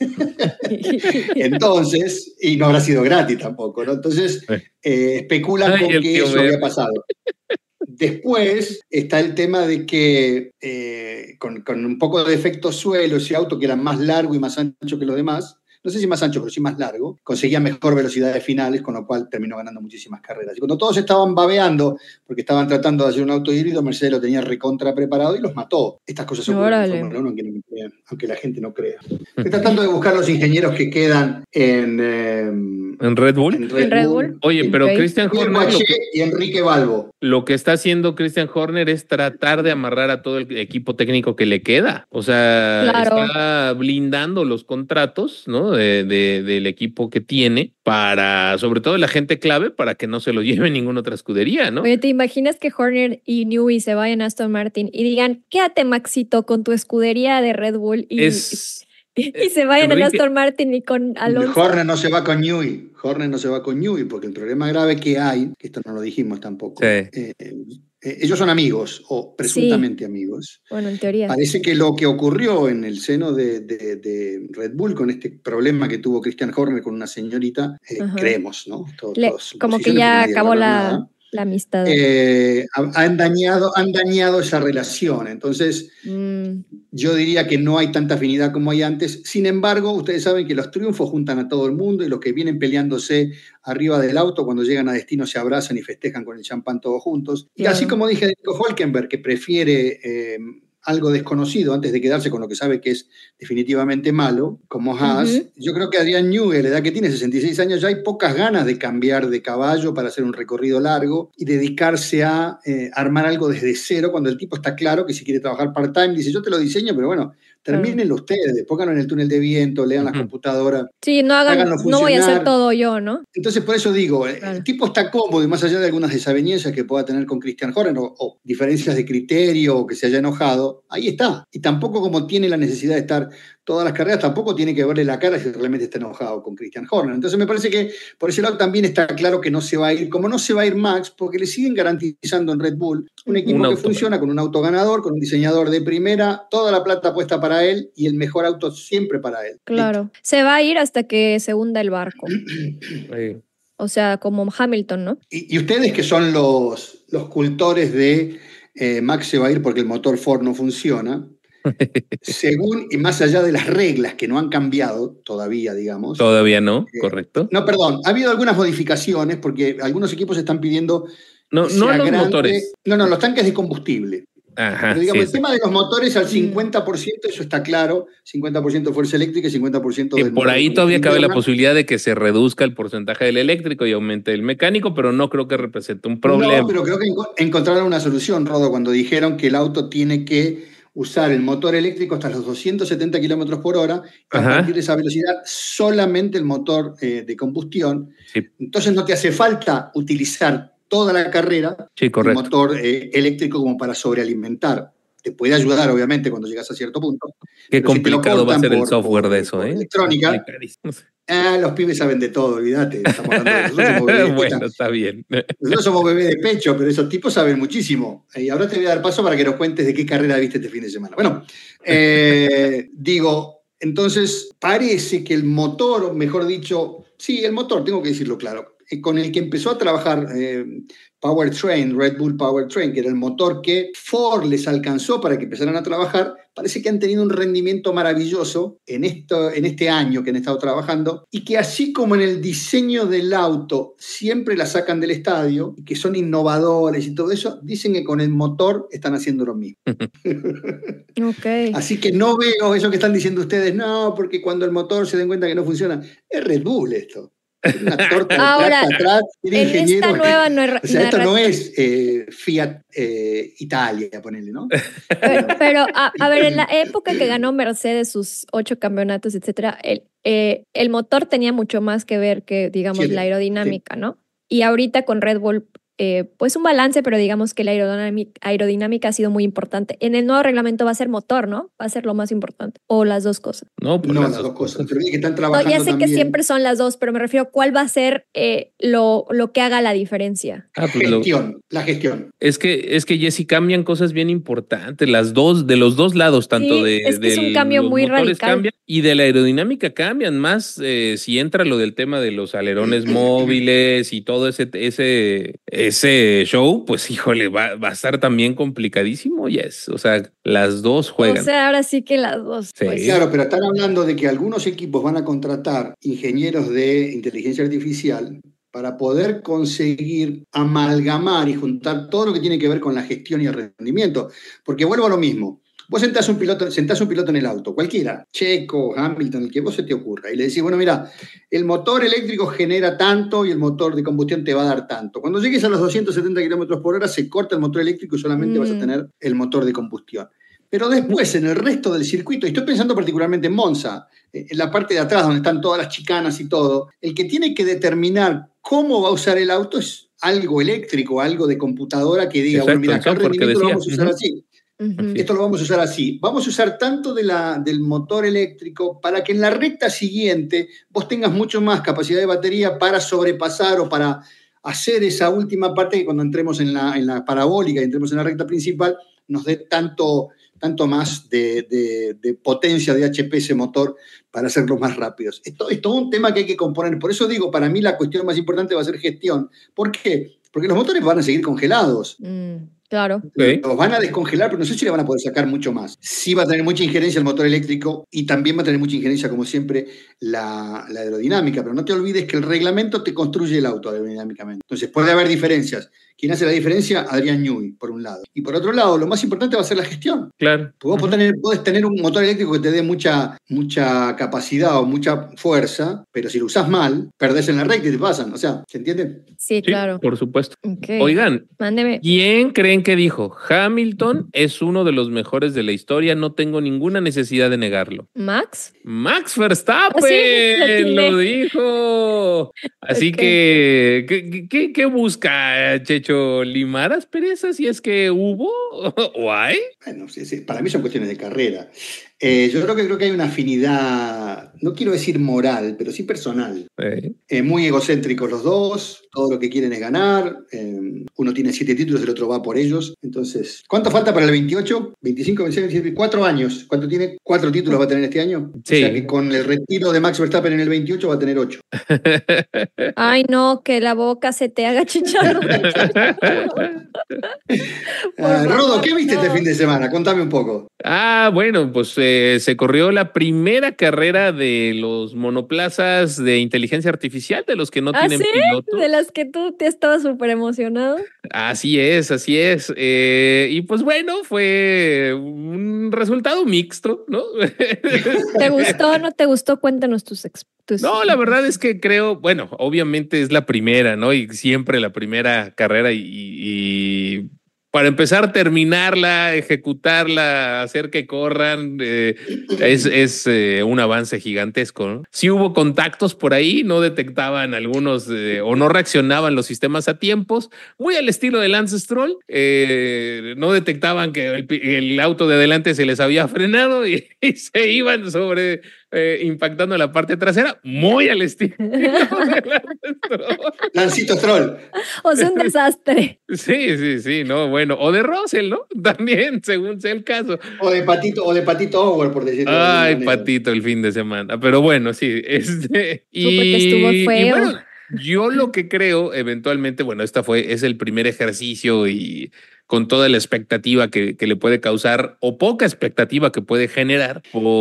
Entonces, y no habrá sido gratis tampoco, ¿no? Entonces, eh, especulan Ay, con el que tío eso había Bernie. pasado. Después está el tema de que eh, con, con un poco de efecto suelo, ese auto que era más largo y más ancho que los demás, no sé si más ancho, pero sí más largo, conseguía mejor velocidades finales, con lo cual terminó ganando muchísimas carreras. Y cuando todos estaban babeando, porque estaban tratando de hacer un auto híbrido, Mercedes lo tenía recontra preparado y los mató. Estas cosas ocurren Órale. en Fórmula uno, aunque, no me crean, aunque la gente no crea. Estoy tratando de buscar los ingenieros que quedan en, eh, ¿En Red Bull? en Red ¿En Red Bull. Bull? Oye, pero Ok. Christian Daniel Horner lo Boachie que, y Enrique Balbo. lo que está haciendo Christian Horner es tratar de amarrar a todo el equipo técnico que le queda. O sea, Claro. está blindando los contratos, ¿no? De, de- del equipo que tiene para, sobre todo la gente clave, para que no se lo lleve ninguna otra escudería, ¿no? Oye, ¿te imaginas que Horner y Newey se vayan a Aston Martin y digan, quédate Maxito con tu escudería de Red Bull y, Es y, y se vayan a Enrique- Aston Martin y con Alonso? Horner no se va con Newey. Horner no se va con Newey porque el problema grave que hay, que esto no lo dijimos tampoco, Sí. eh, eh, ellos son amigos o presuntamente amigos. Bueno, en teoría. Parece que lo que ocurrió en el seno de, de- de Red Bull con este problema que tuvo Christian Horner con una señorita, eh, Ajá. creemos, ¿no? Todos- Le- todos como que suposiciones, ya porque nadie acabó agarra la, nada. la amistad. Eh, ha- han, dañado, han dañado esa relación. Entonces, Mm, yo diría que no hay tanta afinidad como hay antes. Sin embargo, ustedes saben que los triunfos juntan a todo el mundo y los que vienen peleándose arriba del auto, cuando llegan a destino se abrazan y festejan con el champán todos juntos. Y Claro. así como dije de Nico Hülkenberg, que prefiere eh, algo desconocido antes de quedarse con lo que sabe que es definitivamente malo, como Haas, Ujú. yo creo que Adrián Newey, a la edad que tiene, sesenta y seis años, ya hay pocas ganas de cambiar de caballo para hacer un recorrido largo y dedicarse a eh, armar algo desde cero, cuando el tipo está claro que si quiere trabajar part-time, dice, yo te lo diseño, pero bueno, termínenlo ustedes, pónganlo en el túnel de viento, lean la Ujú. computadora. Sí, no hagan, Háganlo no voy a hacer funcionar. todo yo, ¿no? Entonces, por eso digo, el- Claro. el tipo está cómodo y más allá de algunas desavenencias que pueda tener con Christian Horner o, o diferencias de criterio o que se haya enojado, ahí está. Y tampoco como tiene la necesidad de estar todas las carreras, tampoco tiene que verle la cara si realmente está enojado con Christian Horner. Entonces me parece que por ese lado también está claro que no se va a ir, como no se va a ir Max, porque le siguen garantizando en Red Bull un equipo Un que auto. funciona con un auto ganador, con un diseñador de primera, toda la plata puesta para él y el mejor auto siempre para él. Claro. Se va a ir hasta que se hunda el barco. Eh, O sea, como Hamilton, ¿no? Y, y ustedes que son los, los cultores de eh, Max se va a ir porque el motor Ford no funciona, según y más allá de las reglas que no han cambiado todavía, digamos. Todavía no, correcto. No, perdón, ha habido algunas modificaciones porque algunos equipos están pidiendo No, sea no los grande. motores. No, no, los tanques de combustible. Ajá, Pero digamos, sí, el sí. tema de los motores al cincuenta por ciento, eso está claro, cincuenta por ciento fuerza eléctrica y cincuenta por ciento Que del por motor de ahí todavía combustión cabe la interna. posibilidad de que se reduzca el porcentaje del eléctrico y aumente el mecánico, pero no creo que represente un No, problema. pero creo que enco- encontraron una solución, Rodo, cuando dijeron que el auto tiene que usar el motor eléctrico hasta los doscientos setenta kilómetros por hora y a Ajá. partir de esa velocidad solamente el motor eh, de combustión. Sí. Entonces no te hace falta utilizar toda la carrera Sí, el correcto. motor eh, eléctrico como para sobrealimentar. Te puede ayudar, obviamente, cuando llegas a cierto punto. Qué pero si te lo complicado va a cortan ser el por- software por- de eso, por ¿eh? electrónica. Complicadísimo. Ah, los pibes saben de todo, olvídate. Estamos hablando de nosotros somos bebés de teta. Bueno, está bien. Nosotros somos bebés de pecho, pero esos tipos saben muchísimo. Y ahora te voy a dar paso para que nos cuentes de qué carrera viste este fin de semana. Bueno, eh, digo, entonces parece que el motor, o mejor dicho, sí, el motor, tengo que decirlo claro, eh, con el que empezó a trabajar eh, Powertrain, Red Bull Powertrain, que era el motor que Ford les alcanzó para que empezaran a trabajar, parece que han tenido un rendimiento maravilloso en, esto, en este año que han estado trabajando y que así como en el diseño del auto siempre la sacan del estadio, y que son innovadores y todo eso, dicen que con el motor están haciendo lo mismo. Ok. Así que no veo eso que están diciendo ustedes, no, porque cuando el motor se den cuenta que no funciona, es Red Bull esto. Tiene una torta de Ahora, plata atrás, tiene En esta ingenieros. nueva narra- O sea, esto no narrativa. es eh, Fiat eh, Italia, ponele, ¿no? Pero, pero, a, a ver, en la época que ganó Mercedes sus ocho campeonatos, etcétera, el, eh, el motor tenía mucho más que ver que, digamos, Siete, la aerodinámica, ¿no? Y ahorita con Red Bull, eh, pues un balance, pero digamos que la aerodinámica, aerodinámica ha sido muy importante. En el nuevo reglamento va a ser motor, ¿no? Va a ser lo más importante. O las dos cosas. No, pues No, las las dos dos cosas. cosas. Pero vi que están No, trabajando ya sé también. que siempre son las dos, pero me refiero a cuál va a ser eh, lo, lo que haga la diferencia. Ah, pues lo- Gestión, la gestión. es que, es que Jessy, cambian cosas bien importantes, las dos, de los dos lados, tanto Sí, de, es que es un del- cambio los muy motores radical. cambian y de la aerodinámica cambian, más eh, si entra lo del tema de los alerones móviles y todo ese, ese, ese show, pues híjole, va, va a estar también complicadísimo, yes. O sea, las dos O juegan. sea, ahora sí que las dos. Sí. Pues. Claro, pero están hablando de que algunos equipos van a contratar ingenieros de inteligencia artificial para poder conseguir amalgamar y juntar todo lo que tiene que ver con la gestión y el rendimiento. Porque vuelvo a lo mismo. Vos sentás un piloto, sentás un piloto en el auto, cualquiera, Checo, Hamilton, el que vos se te ocurra, y le decís, bueno, mira, el motor eléctrico genera tanto y el motor de combustión te va a dar tanto. Cuando llegues a los doscientos setenta kilómetros por hora, se corta el motor eléctrico y solamente Mm. vas a tener el motor de combustión. Pero después, en el resto del circuito, y estoy pensando particularmente en Monza, en la parte de atrás donde están todas las chicanas y todo, el que tiene que determinar cómo va a usar el auto es algo eléctrico, algo de computadora que diga, Exacto, bueno, mira, el acá el software que rendimiento lo decía. vamos a usar Ujú. así. Ujú. Esto lo vamos a usar así. Vamos a usar tanto de la, del motor eléctrico para que en la recta siguiente vos tengas mucho más capacidad de batería para sobrepasar o para hacer esa última parte que cuando entremos en la, en la parabólica y entremos en la recta principal nos dé tanto, tanto más de, de, de potencia de H P ese motor para hacerlos más rápidos. Esto es todo un tema que hay que componer. Por eso digo, para mí la cuestión más importante va a ser gestión. ¿Por qué? Porque los motores van a seguir congelados. Mm, claro. Okay. Los van a descongelar, pero no sé si le van a poder sacar mucho más. Sí va a tener mucha injerencia el motor eléctrico y también va a tener mucha injerencia, como siempre, la, la aerodinámica. Pero no te olvides que el reglamento te construye el auto aerodinámicamente. Entonces puede haber diferencias. ¿Quién hace la diferencia? Adrián Newey, por un lado. Y por otro lado, lo más importante va a ser la gestión. Claro. Vos podés tener, podés tener un motor eléctrico que te dé mucha, mucha capacidad o mucha fuerza, pero si lo usás mal, perdés en la recta y te pasan. O sea, ¿se entiende? Sí, Sí, claro. por supuesto. Ok. Oigan, Mándeme. ¿quién creen que dijo? Hamilton es uno de los mejores de la historia, no tengo ninguna necesidad de negarlo. ¿Max? Max Verstappen Ah, sí, lo atiné. lo dijo. Así Ok. que, ¿qué, qué, qué busca, Checho? ¿Limar asperezas si es que hubo o hay? Bueno, sí, sí, para mí son cuestiones de carrera. Eh, yo creo que, creo que hay una afinidad, no quiero decir moral, pero sí personal. Eh, Eh, muy egocéntricos los dos, todo lo que quieren es ganar. Eh, uno tiene siete títulos, el otro va por ellos. Entonces, ¿cuánto falta para el veintiocho? veinticinco, veintiséis, veintisiete, cuatro años. ¿Cuánto tiene? ¿Cuatro títulos va a tener este año? Sí. O sea que con el retiro de Max Verstappen en el veintiocho va a tener ocho. Ay, no, que la boca se te haga chicharro. Ah, favor, Rodo, ¿qué viste no. este fin de semana? Contame un poco. Ah, bueno, pues eh, eh, se corrió la primera carrera de los monoplazas de inteligencia artificial, de los que no ¿Ah, tienen sí? piloto. De las que tú te estabas súper emocionado. Así es, así es. Eh, y pues bueno, fue un resultado mixto, ¿no? ¿Te gustó o no te gustó? Cuéntanos tus, ex, tus... No, la verdad es que creo, bueno, obviamente es la primera, ¿no? Y siempre la primera carrera y, y para empezar, terminarla, ejecutarla, hacer que corran, eh, es, es eh, un avance gigantesco, ¿no? Sí hubo contactos por ahí, no detectaban algunos eh, o no reaccionaban los sistemas a tiempos, muy al estilo de Lance Stroll, eh, no detectaban que el, el auto de adelante se les había frenado y, y se iban sobre... Eh, impactando la parte trasera, muy al estilo de Lance Stroll. Lancito Stroll. O sea, un desastre. Sí, sí, sí, no, bueno, o de Russell, ¿no? También, según sea el caso. O de Patito, o de Patito Howard, por decirlo de Ay, alguna manera. Patito, el fin de semana. Pero bueno, sí, este. Supe que estuvo Y, feo. y bueno, yo lo que creo, eventualmente, bueno, esta fue, es el primer ejercicio y con toda la expectativa que, que le puede causar o poca expectativa que puede generar,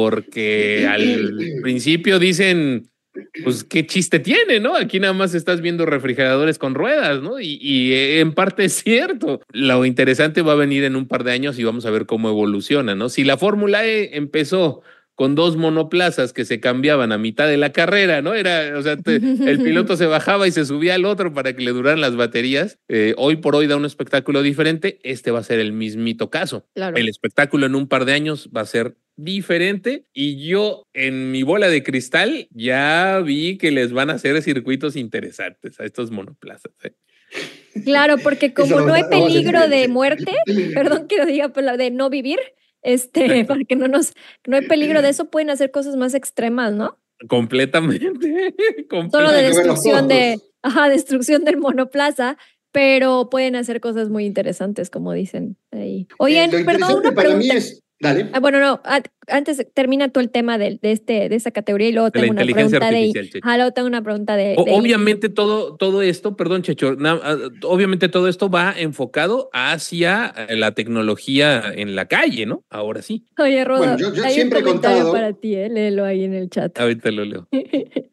porque al principio dicen, pues qué chiste tiene, ¿no? Aquí nada más estás viendo refrigeradores con ruedas, ¿no? Y, y en parte es cierto. Lo interesante va a venir en un par de años y vamos a ver cómo evoluciona, ¿no? Si la Fórmula E empezó con dos monoplazas que se cambiaban a mitad de la carrera, ¿no? Era, o sea, te, el piloto se bajaba y se subía al otro para que le duraran las baterías. Eh, hoy por hoy da un espectáculo diferente. Este va a ser el mismito caso. Claro. El espectáculo en un par de años va a ser diferente y yo en mi bola de cristal ya vi que les van a hacer circuitos interesantes a estos monoplazas. ¿eh? Claro, porque como Eso no hay lo vamos a peligro hacer. de muerte, perdón que lo diga, pero de no vivir, este, para que no nos, no hay peligro de eso, pueden hacer cosas más extremas, ¿no? Completamente. Solo de Hay que ver los destrucción de, costos. ajá, destrucción del monoplaza, pero pueden hacer cosas muy interesantes, como dicen ahí. Oigan, Eh, lo perdón, interesante una para pregunta. mí es. Dale. Ah, bueno, no, a- antes termina tú el tema de, de, este, de esta categoría y luego De la tengo una inteligencia pregunta de, artificial, Checho. ah, luego tengo una pregunta de, O, de obviamente todo, todo esto, perdón, Checho, na, obviamente todo esto va enfocado hacia la tecnología en la calle, ¿no? Ahora sí. Oye, Rodo, Bueno, yo, yo hay un siempre he comentario contado. para ti, ¿eh? Léelo ahí en el chat. Ahorita lo leo. Eh,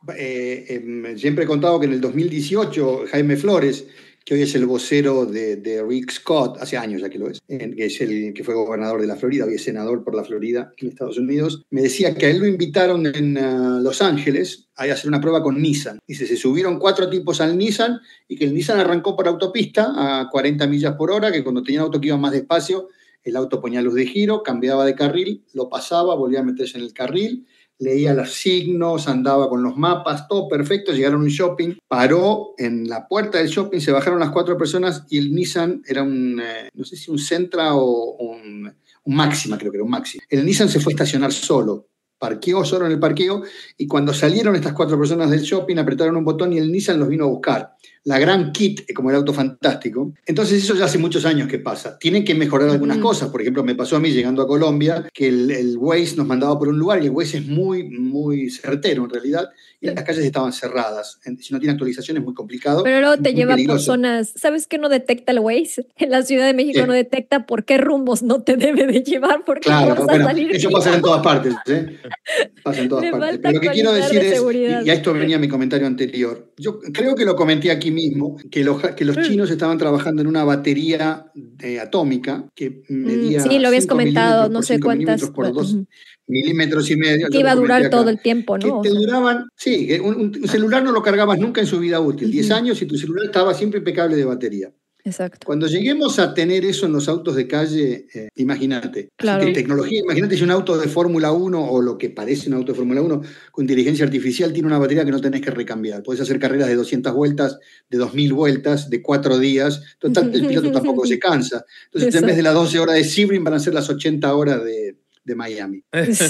eh, siempre he contado que en el dos mil dieciocho Jaime Flores, que hoy es el vocero de, de Rick Scott, hace años ya que lo es, eh, que es el que fue gobernador de la Florida, hoy es senador por la Florida en Estados Unidos, me decía que a él lo invitaron en uh, Los Ángeles a hacer una prueba con Nissan. Dice, se subieron cuatro tipos al Nissan y que el Nissan arrancó por autopista a cuarenta millas por hora, que cuando tenía un auto que iba más despacio, el auto ponía luz de giro, cambiaba de carril, lo pasaba, volvía a meterse en el carril, leía los signos, andaba con los mapas, todo perfecto, llegaron a un shopping, paró en la puerta del shopping, se bajaron las cuatro personas y el Nissan era un, eh, no sé si un Sentra o un, un Máxima, creo que era un Máxima. El Nissan se fue a estacionar solo, parqueó solo en el parqueo y cuando salieron estas cuatro personas del shopping apretaron un botón y el Nissan los vino a buscar. La gran Kit, como el auto fantástico. Entonces eso ya hace muchos años que pasa. Tienen que mejorar algunas Ujú. cosas. Por ejemplo, me pasó a mí llegando a Colombia que el, el Waze nos mandaba por un lugar y el Waze es muy, muy certero en realidad y Sí. las calles estaban cerradas. Si no tiene actualización es muy complicado. Pero luego te muy lleva por peligroso. zonas. ¿Sabes qué no detecta el Waze? En la Ciudad de México Sí. no detecta por qué rumbos no te debe de llevar, porque Claro, no vas bueno, a salir eso vivo. pasa en todas partes, ¿eh? Pasa en todas Le partes. falta Pero lo que quiero actualizar decir de es, seguridad. y, y a esto venía mi comentario anterior, yo creo que lo comenté aquí mismo, que los, que los chinos estaban trabajando en una batería eh, atómica que Mm, medía sí, lo habías cinco comentado, milímetros no por sé cinco milímetros cuántas. por dos Ujú. milímetros y medio, Que yo iba lo a comenté durar todo acá, el tiempo, que ¿no? O te sea, duraban, sí, que un, un celular no lo cargabas nunca en su vida útil, diez Ujú. años y tu celular estaba siempre impecable de batería. exacto. Cuando lleguemos a tener eso en los autos de calle, eh, imagínate. Así Claro. que tecnología, imagínate si un auto de Fórmula uno o lo que parece un auto de Fórmula uno con inteligencia artificial tiene una batería que no tenés que recambiar. Podés hacer carreras de doscientas vueltas, de dos mil vueltas, de cuatro días. Total, el piloto tampoco se cansa. Entonces, en vez de las doce horas de Sebring, van a ser las ochenta horas de, de Miami.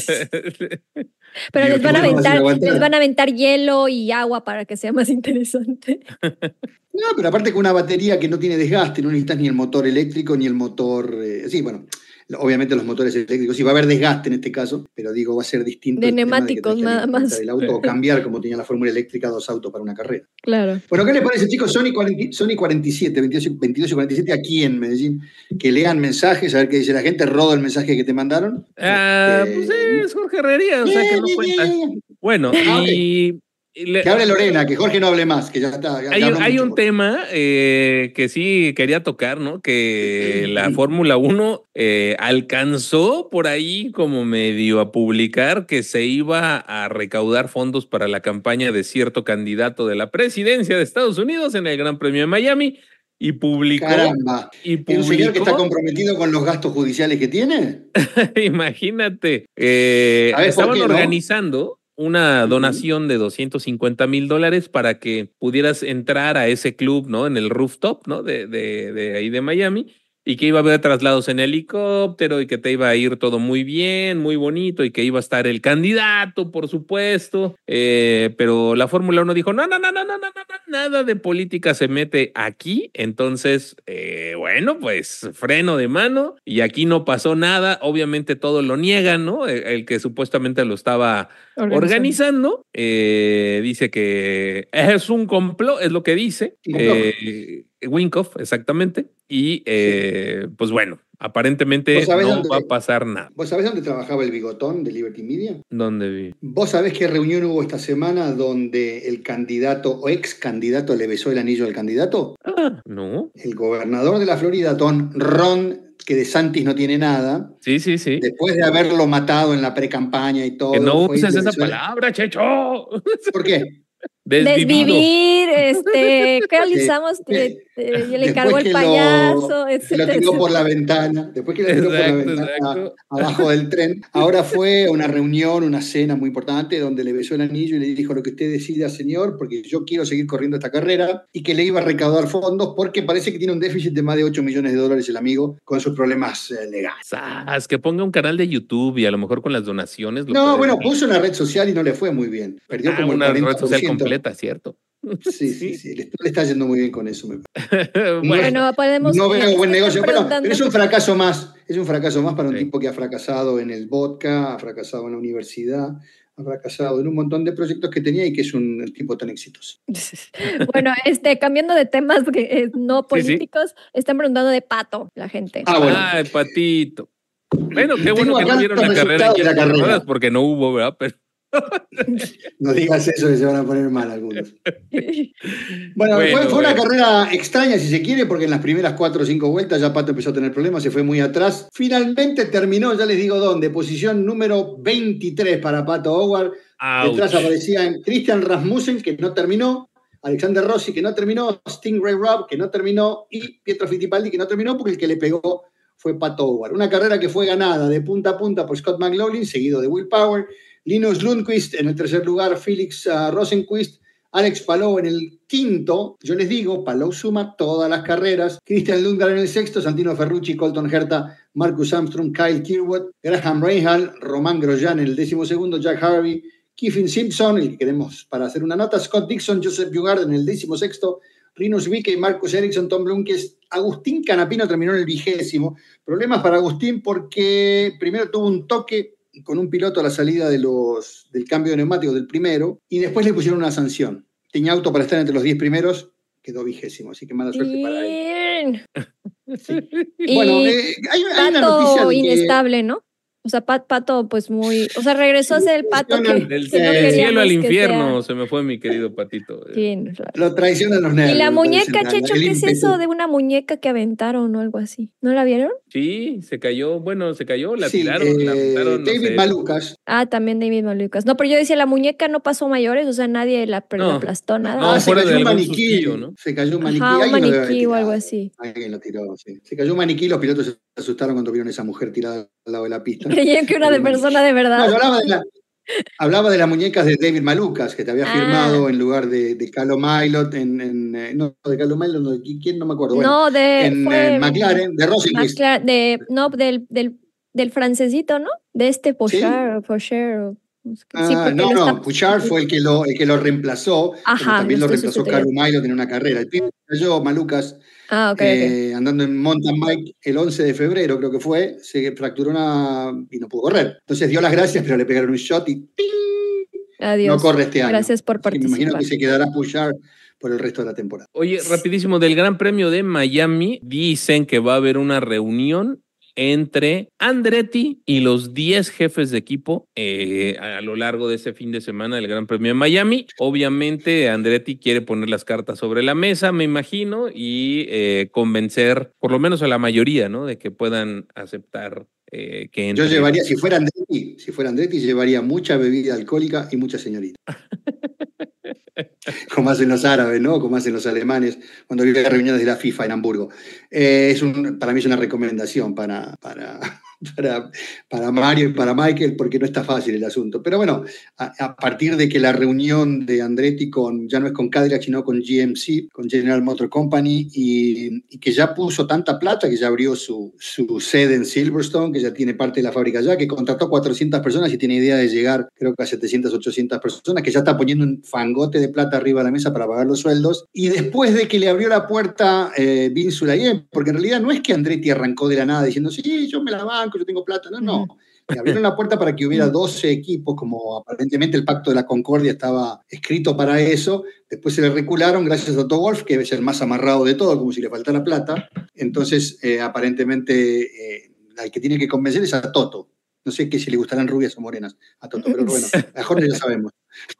Pero Y les van a no vas a aventar, aguantar. les van a aventar hielo y agua para que sea más interesante. No, pero aparte con una batería que no tiene desgaste, no necesitas ni el motor eléctrico ni el motor. Eh, sí, bueno, obviamente los motores eléctricos, sí va a haber desgaste en este caso, pero digo, va a ser distinto. De neumáticos de nada más. El auto, o cambiar como tenía la fórmula eléctrica, dos autos para una carrera. Claro. Bueno, ¿qué les parece, chicos? Sony, cuarenta, Sony cuarenta y siete, veintidós y cuarenta y siete aquí en Medellín, que lean mensajes, a ver qué dice la gente. Rodo el mensaje que te mandaron. Ah, este... pues es Jorge Herrería, o sea que no cuenta. Bueno, ah, y... okay. Le, que hable Lorena, que Jorge no hable más, que ya está. Ya hay un, hay un Jorge. tema eh, que sí quería tocar, ¿no? Que la Fórmula uno eh, alcanzó por ahí como medio a publicar que se iba a recaudar fondos para la campaña de cierto candidato de la presidencia de Estados Unidos en el Gran Premio de Miami y publicó. Caramba. Y publicó, ¿Es un señor que está comprometido con los gastos judiciales que tiene? Imagínate. Eh, estaban qué, organizando. ¿No? Una donación de doscientos cincuenta mil dólares para que pudieras entrar a ese club, ¿no? En el rooftop, ¿no? De, de, de ahí de Miami, y que iba a haber traslados en helicóptero y que te iba a ir todo muy bien, muy bonito, y que iba a estar el candidato, por supuesto. Eh, pero la Fórmula uno dijo, no, no, no, no, no, no, no, nada de política se mete aquí. Entonces, eh, bueno, pues freno de mano, y aquí no pasó nada. Obviamente todo lo niegan, ¿no? El, el que supuestamente lo estaba organizando, organizando eh, dice que es un complot, es lo que dice. Eh, Winkoff, exactamente. Y eh, sí. Pues bueno, aparentemente no dónde, va a pasar nada. ¿Vos sabés dónde trabajaba el bigotón de Liberty Media? ¿Dónde vi? ¿Vos sabés qué reunión hubo esta semana donde el candidato o ex candidato le besó el anillo al candidato? Ah, no. El gobernador de la Florida, Don Ron, que de Santis no tiene nada. Sí, sí, sí. Después de haberlo matado en la pre-campaña y todo. Que no uses esa palabra, Checho. ¿Por qué? Desvivir, este, ¿qué realizamos? Eh, eh, le encargó el payaso, lo, etcétera, lo tiró por la ventana, después que lo tiró exacto, por la ventana exacto. abajo del tren. Ahora fue una reunión, una cena muy importante donde le besó el anillo y le dijo lo que usted decida, señor, porque yo quiero seguir corriendo esta carrera, y que le iba a recaudar fondos porque parece que tiene un déficit de más de ocho millones de dólares el amigo con sus problemas eh, legales. Sas, que ponga un canal de YouTube y a lo mejor con las donaciones. Lo no, bueno, puso una red social y no le fue muy bien. Perdió ah, como una el cuarenta por ciento. Red social completa, ¿cierto? Sí, sí, sí, le, le está yendo muy bien con eso. Me bueno, no, podemos... No veo buen negocio, bueno, pero es un fracaso más, es un fracaso más para un sí. tipo que ha fracasado en el vodka, ha fracasado en la universidad, ha fracasado en un montón de proyectos que tenía y que es un tipo tan exitoso. Bueno, este, cambiando de temas que, eh, no políticos, sí, sí. Están preguntando de Pato, la gente. Ah, bueno. Ah, el Patito. Bueno, qué bueno que no vieron la carrera aquí en las ruedas porque no hubo, ¿verdad? Pero... No digas eso que se van a poner mal algunos. Bueno, bueno fue, fue una bueno. carrera extraña si se quiere, porque en las primeras cuatro o cinco vueltas ya Pato empezó a tener problemas, se fue muy atrás. Finalmente terminó, ya les digo dónde, posición número veintitrés para Pato Howard. Ouch. Detrás aparecían Christian Rasmussen, que no terminó, Alexander Rossi, que no terminó, Stingray Robb, que no terminó, y Pietro Fittipaldi, que no terminó porque el que le pegó fue Pato Howard. Una carrera que fue ganada de punta a punta por Scott McLaughlin, seguido de Will Power, Linus Lundqvist en el tercer lugar, Felix uh, Rosenqvist, Alex Palou en el quinto. Yo les digo, Palou suma todas las carreras. Christian Lundgaard en el sexto, Santino Ferrucci, Colton Herta, Marcus Armstrong, Kyle Kirkwood, Graham Rahal, Román Grosjean en el décimo segundo, Jack Harvey, Kiffin Simpson, el que queremos para hacer una nota, Scott Dixon, Joseph Bugard en el décimo sexto, Rinus Vique, Marcus Ericsson, Tom Blomqvist, Agustín Canapino terminó en el vigésimo. Problemas para Agustín porque primero tuvo un toque con un piloto a la salida de los, del cambio de neumáticos del primero, y después le pusieron una sanción. Tenía auto para estar entre los diez primeros, quedó vigésimo, así que mala suerte Bien. para él. Sí. Bueno, eh, hay, hay una noticia de inestable, que... ¿no? O sea, Pat, Pato, pues muy... O sea, regresó a ser el Pato que, del, que no del cielo al infierno, se me fue mi querido Patito. Sí, claro. Lo traicionan los nervios. Y la muñeca, Checho, ¿qué es eso de una muñeca que aventaron o algo así? ¿No la vieron? Sí, se cayó, bueno, se cayó, la sí, tiraron, eh, la aventaron, David no sé. Malucas. Ah, también David Malucas. No, pero yo decía, la muñeca no pasó mayores, o sea, nadie la, no, la aplastó, nada. No, ah, se cayó un maniquí, sustillo, ¿no? Se cayó un maniquí. Ajá, un maniquí o algo así. Alguien lo tiró, sí. Se cayó un maniquí, los pilotos se asustaron cuando vieron a esa mujer tirada al lado de la pista. Creían que una de persona de verdad. No, yo hablaba de, la, hablaba de las muñecas de David Malucas, que te había ah. firmado en lugar de, de Callum Ilott, en, en, no, de Callum Ilott, no, ¿quién? No me acuerdo. Bueno, no, de en, fue, en McLaren, de Rosenqvist. De, no, del, del, del francesito, ¿no? De este Pochard, ¿sí? Pochard. Sí, Ah, no, no, Bouchard fue el que lo, el que lo reemplazó. Ajá, también lo lo reemplazó Carlos Mayo en una carrera. El pibe cayó, Malucas, ah, okay, eh, okay. andando en mountain bike el once de febrero, creo que fue, se fracturó una y no pudo correr. Entonces dio las gracias, pero le pegaron un shot y ¡ting! Adiós. No corre este año. Gracias por Así que participar. me imagino que se quedará Bouchard por el resto de la temporada. Oye, rapidísimo, del Gran Premio de Miami, dicen que va a haber una reunión entre Andretti y los diez jefes de equipo eh, a lo largo de ese fin de semana del Gran Premio de Miami. Obviamente Andretti quiere poner las cartas sobre la mesa, me imagino, y eh, convencer por lo menos a la mayoría, ¿no? De que puedan aceptar eh, que entre. Yo llevaría, si fuera Andretti, si fuera Andretti, llevaría mucha bebida alcohólica y mucha señorita. Como hacen los árabes, ¿no? Como hacen los alemanes cuando viven reuniones de la FIFA en Hamburgo. Eh, es un, para mí es una recomendación para, para, para, para Mario y para Michael, porque no está fácil el asunto. Pero bueno, a, a partir de que la reunión de Andretti con, ya no es con Cadillac, sino con G M C, con General Motor Company, y, y que ya puso tanta plata, que ya abrió su, su sede en Silverstone, que ya tiene parte de la fábrica ya, que contrató cuatrocientas personas y tiene idea de llegar, creo que a setecientas, ochocientas personas, que ya está poniendo un fangote de plata arriba de la mesa para pagar los sueldos. Y después de que le abrió la puerta eh, Vince Sulayen, porque en realidad no es que Andretti arrancó de la nada diciendo, sí, yo me la banco, yo tengo plata, no, no. Le abrieron la puerta para que hubiera doce equipos, como aparentemente el Pacto de la Concordia estaba escrito para eso. Después se le recularon gracias a Toto Wolff, que es el más amarrado de todo, como si le faltara plata. Entonces, eh, aparentemente, eh, al que tiene que convencer es a Toto. No sé que si le gustarán rubias o morenas a Toto, pero bueno, a Horner ya sabemos.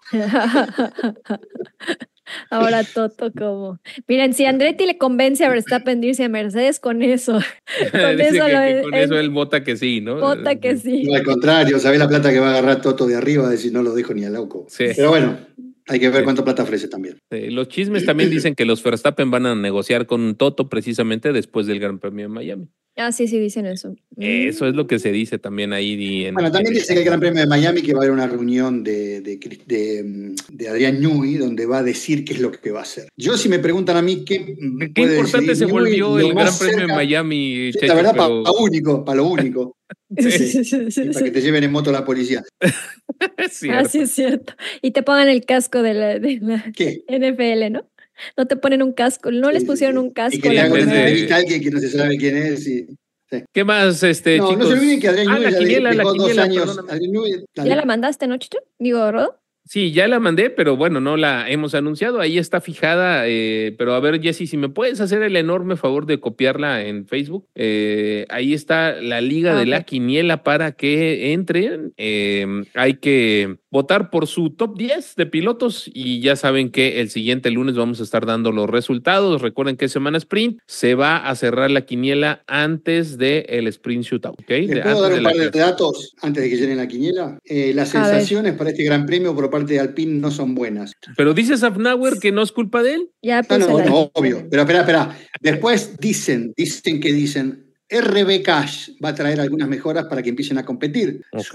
Ahora Toto como. Miren, si Andretti le convence a Verstappen de irse a Mercedes, con eso. Con Dice eso, que, lo, que con en, eso él vota que sí, ¿no? Vota que sí. No, al contrario, ¿sabés la plata que va a agarrar Toto de arriba? De decir, no lo dejo ni al loco. Sí. Pero bueno, hay que ver Sí. cuánta plata ofrece también. Sí, los chismes también dicen que los Verstappen van a negociar con Toto precisamente después del Gran Premio de Miami. Ah, sí, sí, dicen eso. Eso es lo que se dice también ahí. En, bueno, también en dice que el Gran Premio de Miami que va a haber una reunión de, de, de, de Adrián Newey donde va a decir qué es lo que va a hacer. Yo, si me preguntan a mí qué, qué puede importante se Newey, volvió el Gran Premio cerca, de Miami, sí, Checho, la verdad, pero... para lo único, para lo único. Sí, Sí, sí, sí, para que te lleven en moto la policía. Es cierto. Ah, sí, es cierto. Y te pongan el casco de la, de la ¿Qué? N F L, ¿no? No te ponen un casco, no Sí, les sí, pusieron sí. un casco. Y que le la haga una primera vez. entrevista a alguien que no se sabe quién es. Y, sí. ¿Qué más, este, No, chicos? no se olviden que Adrián ah, Newey la ya quiniela, la dejó dos quiniela, años. perdóname. Adrián Newey, ¿Ya la mandaste, no, Chicho? Digo, Rodo. Sí, ya la mandé, pero bueno, no la hemos anunciado. Ahí está fijada. Eh, pero a ver, Jessy, si me puedes hacer el enorme favor de copiarla en Facebook. Eh, ahí está la liga Ah, de ok. la quiniela para que entren. Eh, hay que votar por su top diez de pilotos y ya saben que el siguiente lunes vamos a estar dando los resultados. Recuerden que es semana sprint. Se va a cerrar la quiniela antes del sprint shootout. ¿Okay? ¿Les De, puedo antes dar de un la par de clase. datos antes de que llenen la quiniela? Eh, las A ver. sensaciones para este Gran Premio por parte de Alpine no son buenas. Pero dice Safnauer que no es culpa de él. Ya No, puse no, la. no, obvio. Pero espera, espera. Después dicen, dicen que dicen, R B Cash va a traer algunas mejoras para que empiecen a competir. Ok.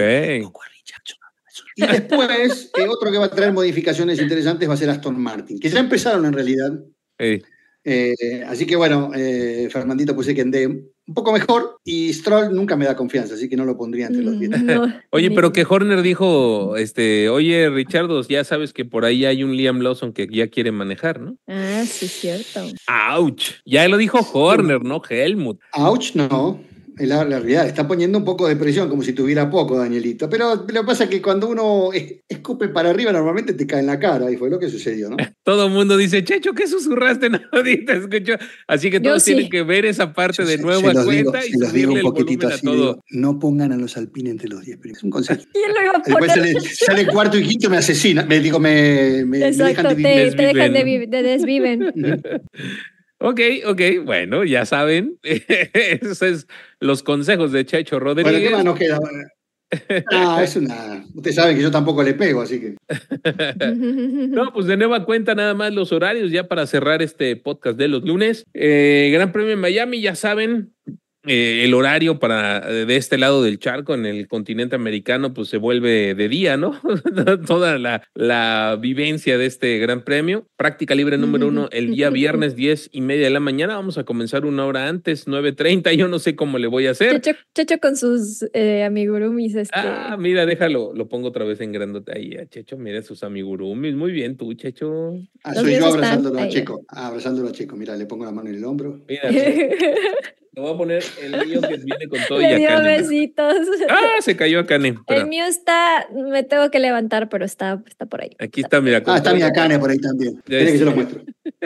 Y después, eh, otro que va a traer modificaciones interesantes va a ser Aston Martin, que ya empezaron en realidad. Hey. Eh, así que bueno, eh, Fernandito puse que ande un poco mejor y Stroll nunca me da confianza, así que no lo pondría entre los diez. No, Oye, ni- pero que Horner dijo, este, oye, Richardo, ya sabes que por ahí hay un Liam Lawson que ya quiere manejar, ¿no? Ah, sí, cierto. ¡Auch! Ya lo dijo Horner, no Helmut. Ouch, no. La, la realidad, está poniendo un poco de presión, como si tuviera poco, Danielito. Pero lo que pasa es que cuando uno es- escupe para arriba, normalmente te cae en la cara, y fue lo que sucedió, ¿no? Todo el mundo dice, Checho, ¿qué susurraste? Nadie te escuchó. Así que Yo todos sí. tienen que ver esa parte Yo de se- nueva se los digo- cuenta y se los digo subirle un el poquitito volumen a así, todo. digo, no pongan a los Alpine entre los diez primeros. Es un consejo. ¿Quién lo iba a Después poner? sale, sale cuarto y quinto y me asesinan. Me digo, me, me, me dejan Exacto, de te, vivir. te dejan de, Desviven. vi- de desviven. Ok, ok, bueno, ya saben, esos es los consejos de Checho Bueno, ¿qué Rodríguez. más nos queda? Ah, es una. Ustedes saben que yo tampoco le pego, así que. No, pues de nueva cuenta nada más los horarios ya para cerrar este podcast de los lunes. Eh, Gran Premio en Miami, ya saben, eh, el horario para de este lado del charco, en el continente americano, pues se vuelve de día, ¿no? Toda la, la vivencia de este gran premio. Práctica libre número uno, el día viernes, diez y media de la mañana. Vamos a comenzar una hora antes, nueve treinta. Yo no sé cómo le voy a hacer. Checho, Checho con sus eh, amigurumis. Este... Ah, mira, déjalo, lo pongo otra vez en grandote ahí a Checho. Mira sus amigurumis. Muy bien, tú, Checho. Ah, soy yo abrazándolo a Checo. Ah, abrazándolo a Checo. Mira, le pongo la mano en el hombro. Mira, te voy a poner el mío que viene con todo. Le y dio Akane. besitos. Ah, se cayó Akane. Pero... El mío está, me tengo que levantar, pero está, está por ahí. Aquí está, mira. Ah, está mi Akane por ahí también. Tiene que se lo muestro.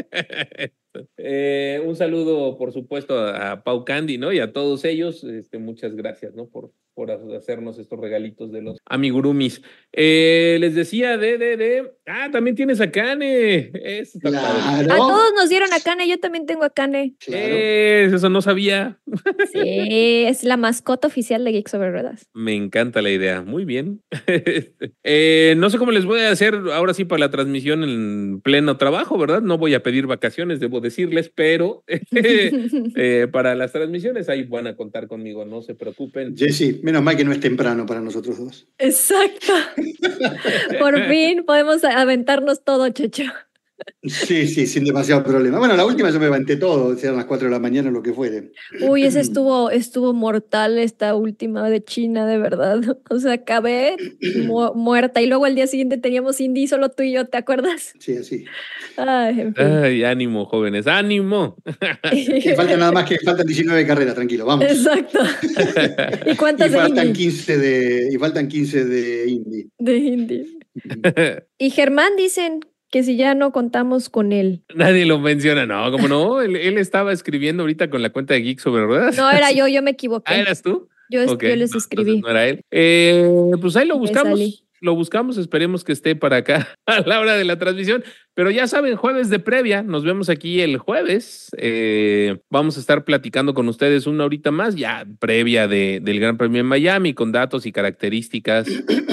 Eh, un saludo, por supuesto, a, a Pau Candy, ¿no? Y a todos ellos. Este, muchas gracias, ¿no? Por, por hacernos estos regalitos de los amigurumis. Eh, les decía de, de, de. Ah, también tienes a Kane. Eso está claro. padre. A todos nos dieron a Kane, yo también tengo a Kane. Claro. Eh, eso no sabía. Sí, es la mascota oficial de Geeks Sobre Ruedas. Me encanta la idea. Muy bien. eh, no sé cómo les voy a hacer ahora sí para la transmisión en pleno trabajo, ¿verdad? No voy a pedir vacaciones, debo decirles, pero eh, para las transmisiones ahí van a contar conmigo, no se preocupen. Jessy, menos mal que no es temprano para nosotros dos. Exacto. Por fin podemos aventarnos todo, Checho. Sí, sí, sin demasiado problema. Bueno, la última yo me levanté todo, eran las cuatro de la mañana, lo que fuere. Uy, ese estuvo, estuvo mortal, esta última de China, de verdad. O sea, acabé mu muerta y luego al día siguiente teníamos indie, solo tú y yo, ¿te acuerdas? Sí, así. Ay, en fin. Ay, ánimo, jóvenes, ánimo. Y falta nada más que faltan diecinueve carreras, tranquilo, vamos. Exacto. ¿Y cuántas y faltan de quince de Y faltan quince de indie. De indie. Y Germán dicen que si ya no contamos con él. Nadie lo menciona, no, como no, él, él estaba escribiendo ahorita con la cuenta de Geeks Sobre Ruedas. No, era yo, yo me equivoqué. Ah, ¿eras tú? Yo, Okay. yo les escribí. No, no era él. Eh, pues ahí lo Me buscamos. salí. Lo buscamos, esperemos que esté para acá a la hora de la transmisión. Pero ya saben, jueves de previa, nos vemos aquí el jueves. Eh, vamos a estar platicando con ustedes una horita más, ya previa de, del Gran Premio en Miami, con datos y características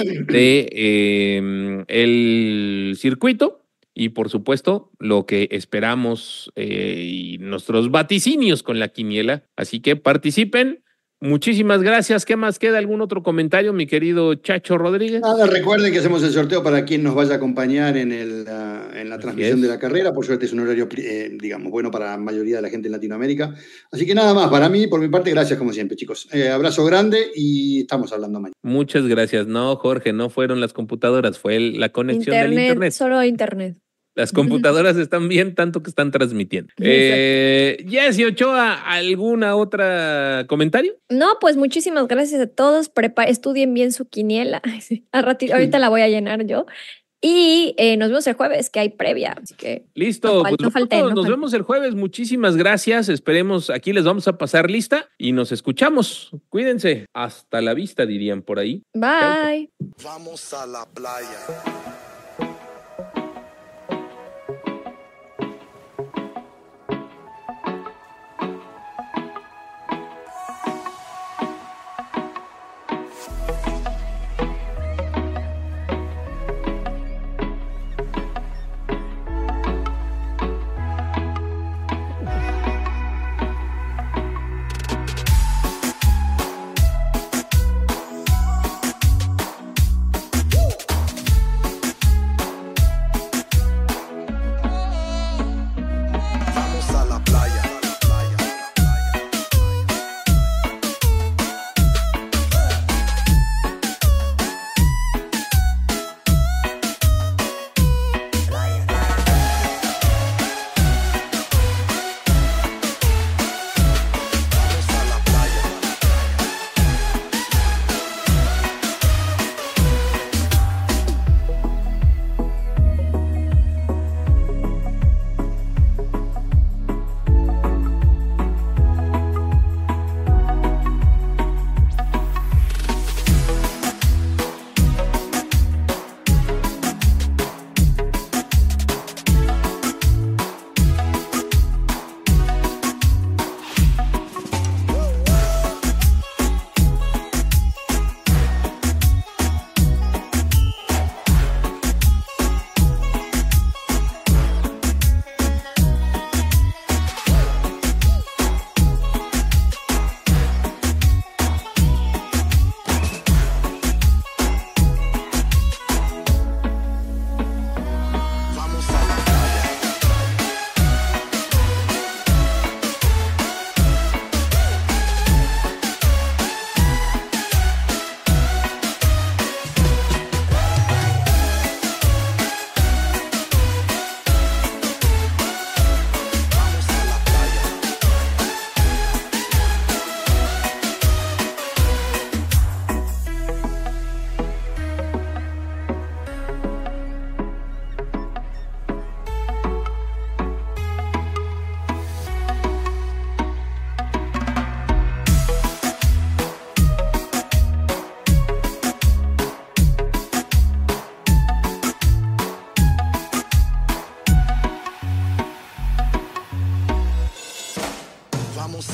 de eh, el circuito. Y por supuesto, lo que esperamos eh, y nuestros vaticinios con la quiniela. Así que participen. Muchísimas gracias. ¿Qué más queda? ¿Algún otro comentario, mi querido Chacho Rodríguez? Nada, recuerden que hacemos el sorteo para quien nos vaya a acompañar en, el, uh, en la Así transmisión es. de la carrera. Por suerte es un horario, eh, digamos, bueno para la mayoría de la gente en Latinoamérica. Así que nada más, para mí, por mi parte, gracias como siempre, chicos. Eh, abrazo grande y estamos hablando mañana. Muchas gracias. No, Jorge, no fueron las computadoras, fue el- la conexión Internet, del internet. solo internet. Las computadoras están bien, tanto que están transmitiendo. Eh, Jessy Ochoa, ¿alguna otra comentario? No, pues muchísimas gracias a todos. Prepa estudien bien su quiniela. Ay, sí. A ratito, ahorita la voy a llenar yo. Y eh, nos vemos el jueves, que hay previa. Así que Listo, no, fal pues no falten, nos no falten. vemos el jueves. Muchísimas gracias. Esperemos, aquí les vamos a pasar lista y nos escuchamos. Cuídense. Hasta la vista, dirían por ahí. Bye. Vamos a la playa.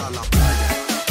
a la playa.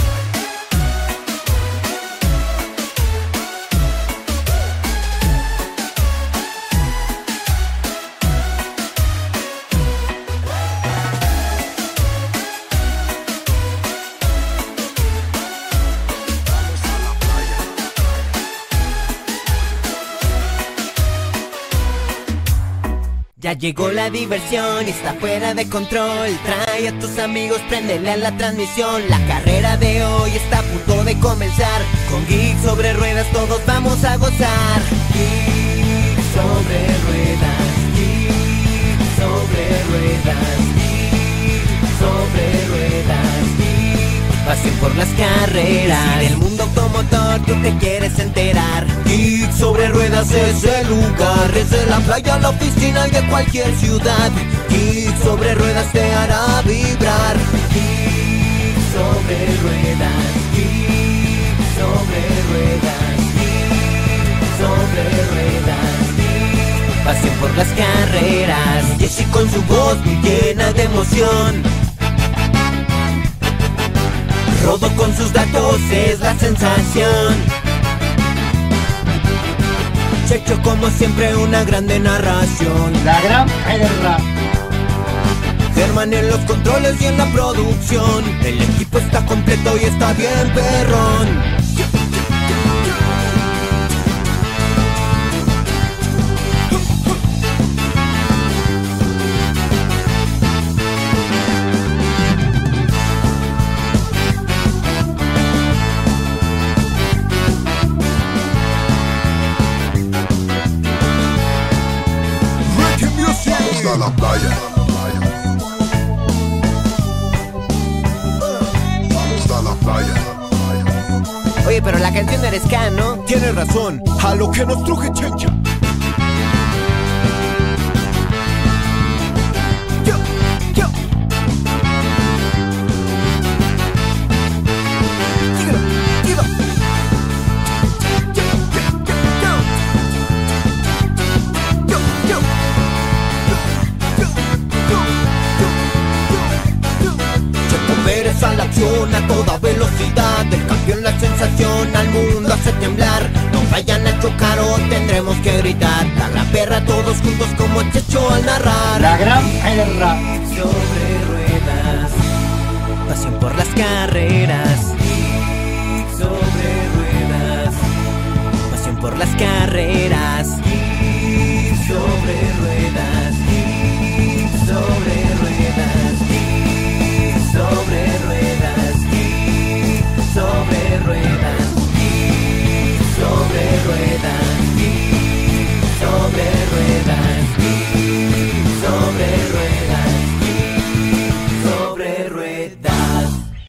Ya llegó la diversión y está fuera de control. Trae a tus amigos, préndele a la transmisión. La carrera de hoy está a punto de comenzar. Con Geek sobre ruedas todos vamos a gozar. Geek sobre ruedas, Geek sobre ruedas, Geek sobre ruedas, Geek. Pasión por las carreras. Si del mundo automotor tú te quieres enterar, Geek sobre ruedas es el lugar. Desde la playa a la oficina y de cualquier ciudad, Geek sobre ruedas te hará vibrar. Geek sobre ruedas, Geek sobre ruedas, Geek sobre ruedas, Geek. Pasión por las carreras. Jesse con su voz muy llena de emoción. Rodo con sus datos es la sensación. Checho como siempre una grande narración. La gran guerra. Germán en los controles y en la producción. El equipo está completo y está bien perrón. A la playa. Vamos a la playa. Oye, pero la canción eres ska, ¿no? Tienes razón, a lo que nos truje Chencha. Yo, yo. Dígalo, dígalo. A la acción a toda velocidad, el campeón la sensación al mundo hace temblar. No vayan a chocar o tendremos que gritar. La gran perra todos juntos como Checho al narrar. La gran guerra. Sobre ruedas, pasión por las carreras. Sobre ruedas, pasión por las carreras. Sobre ruedas.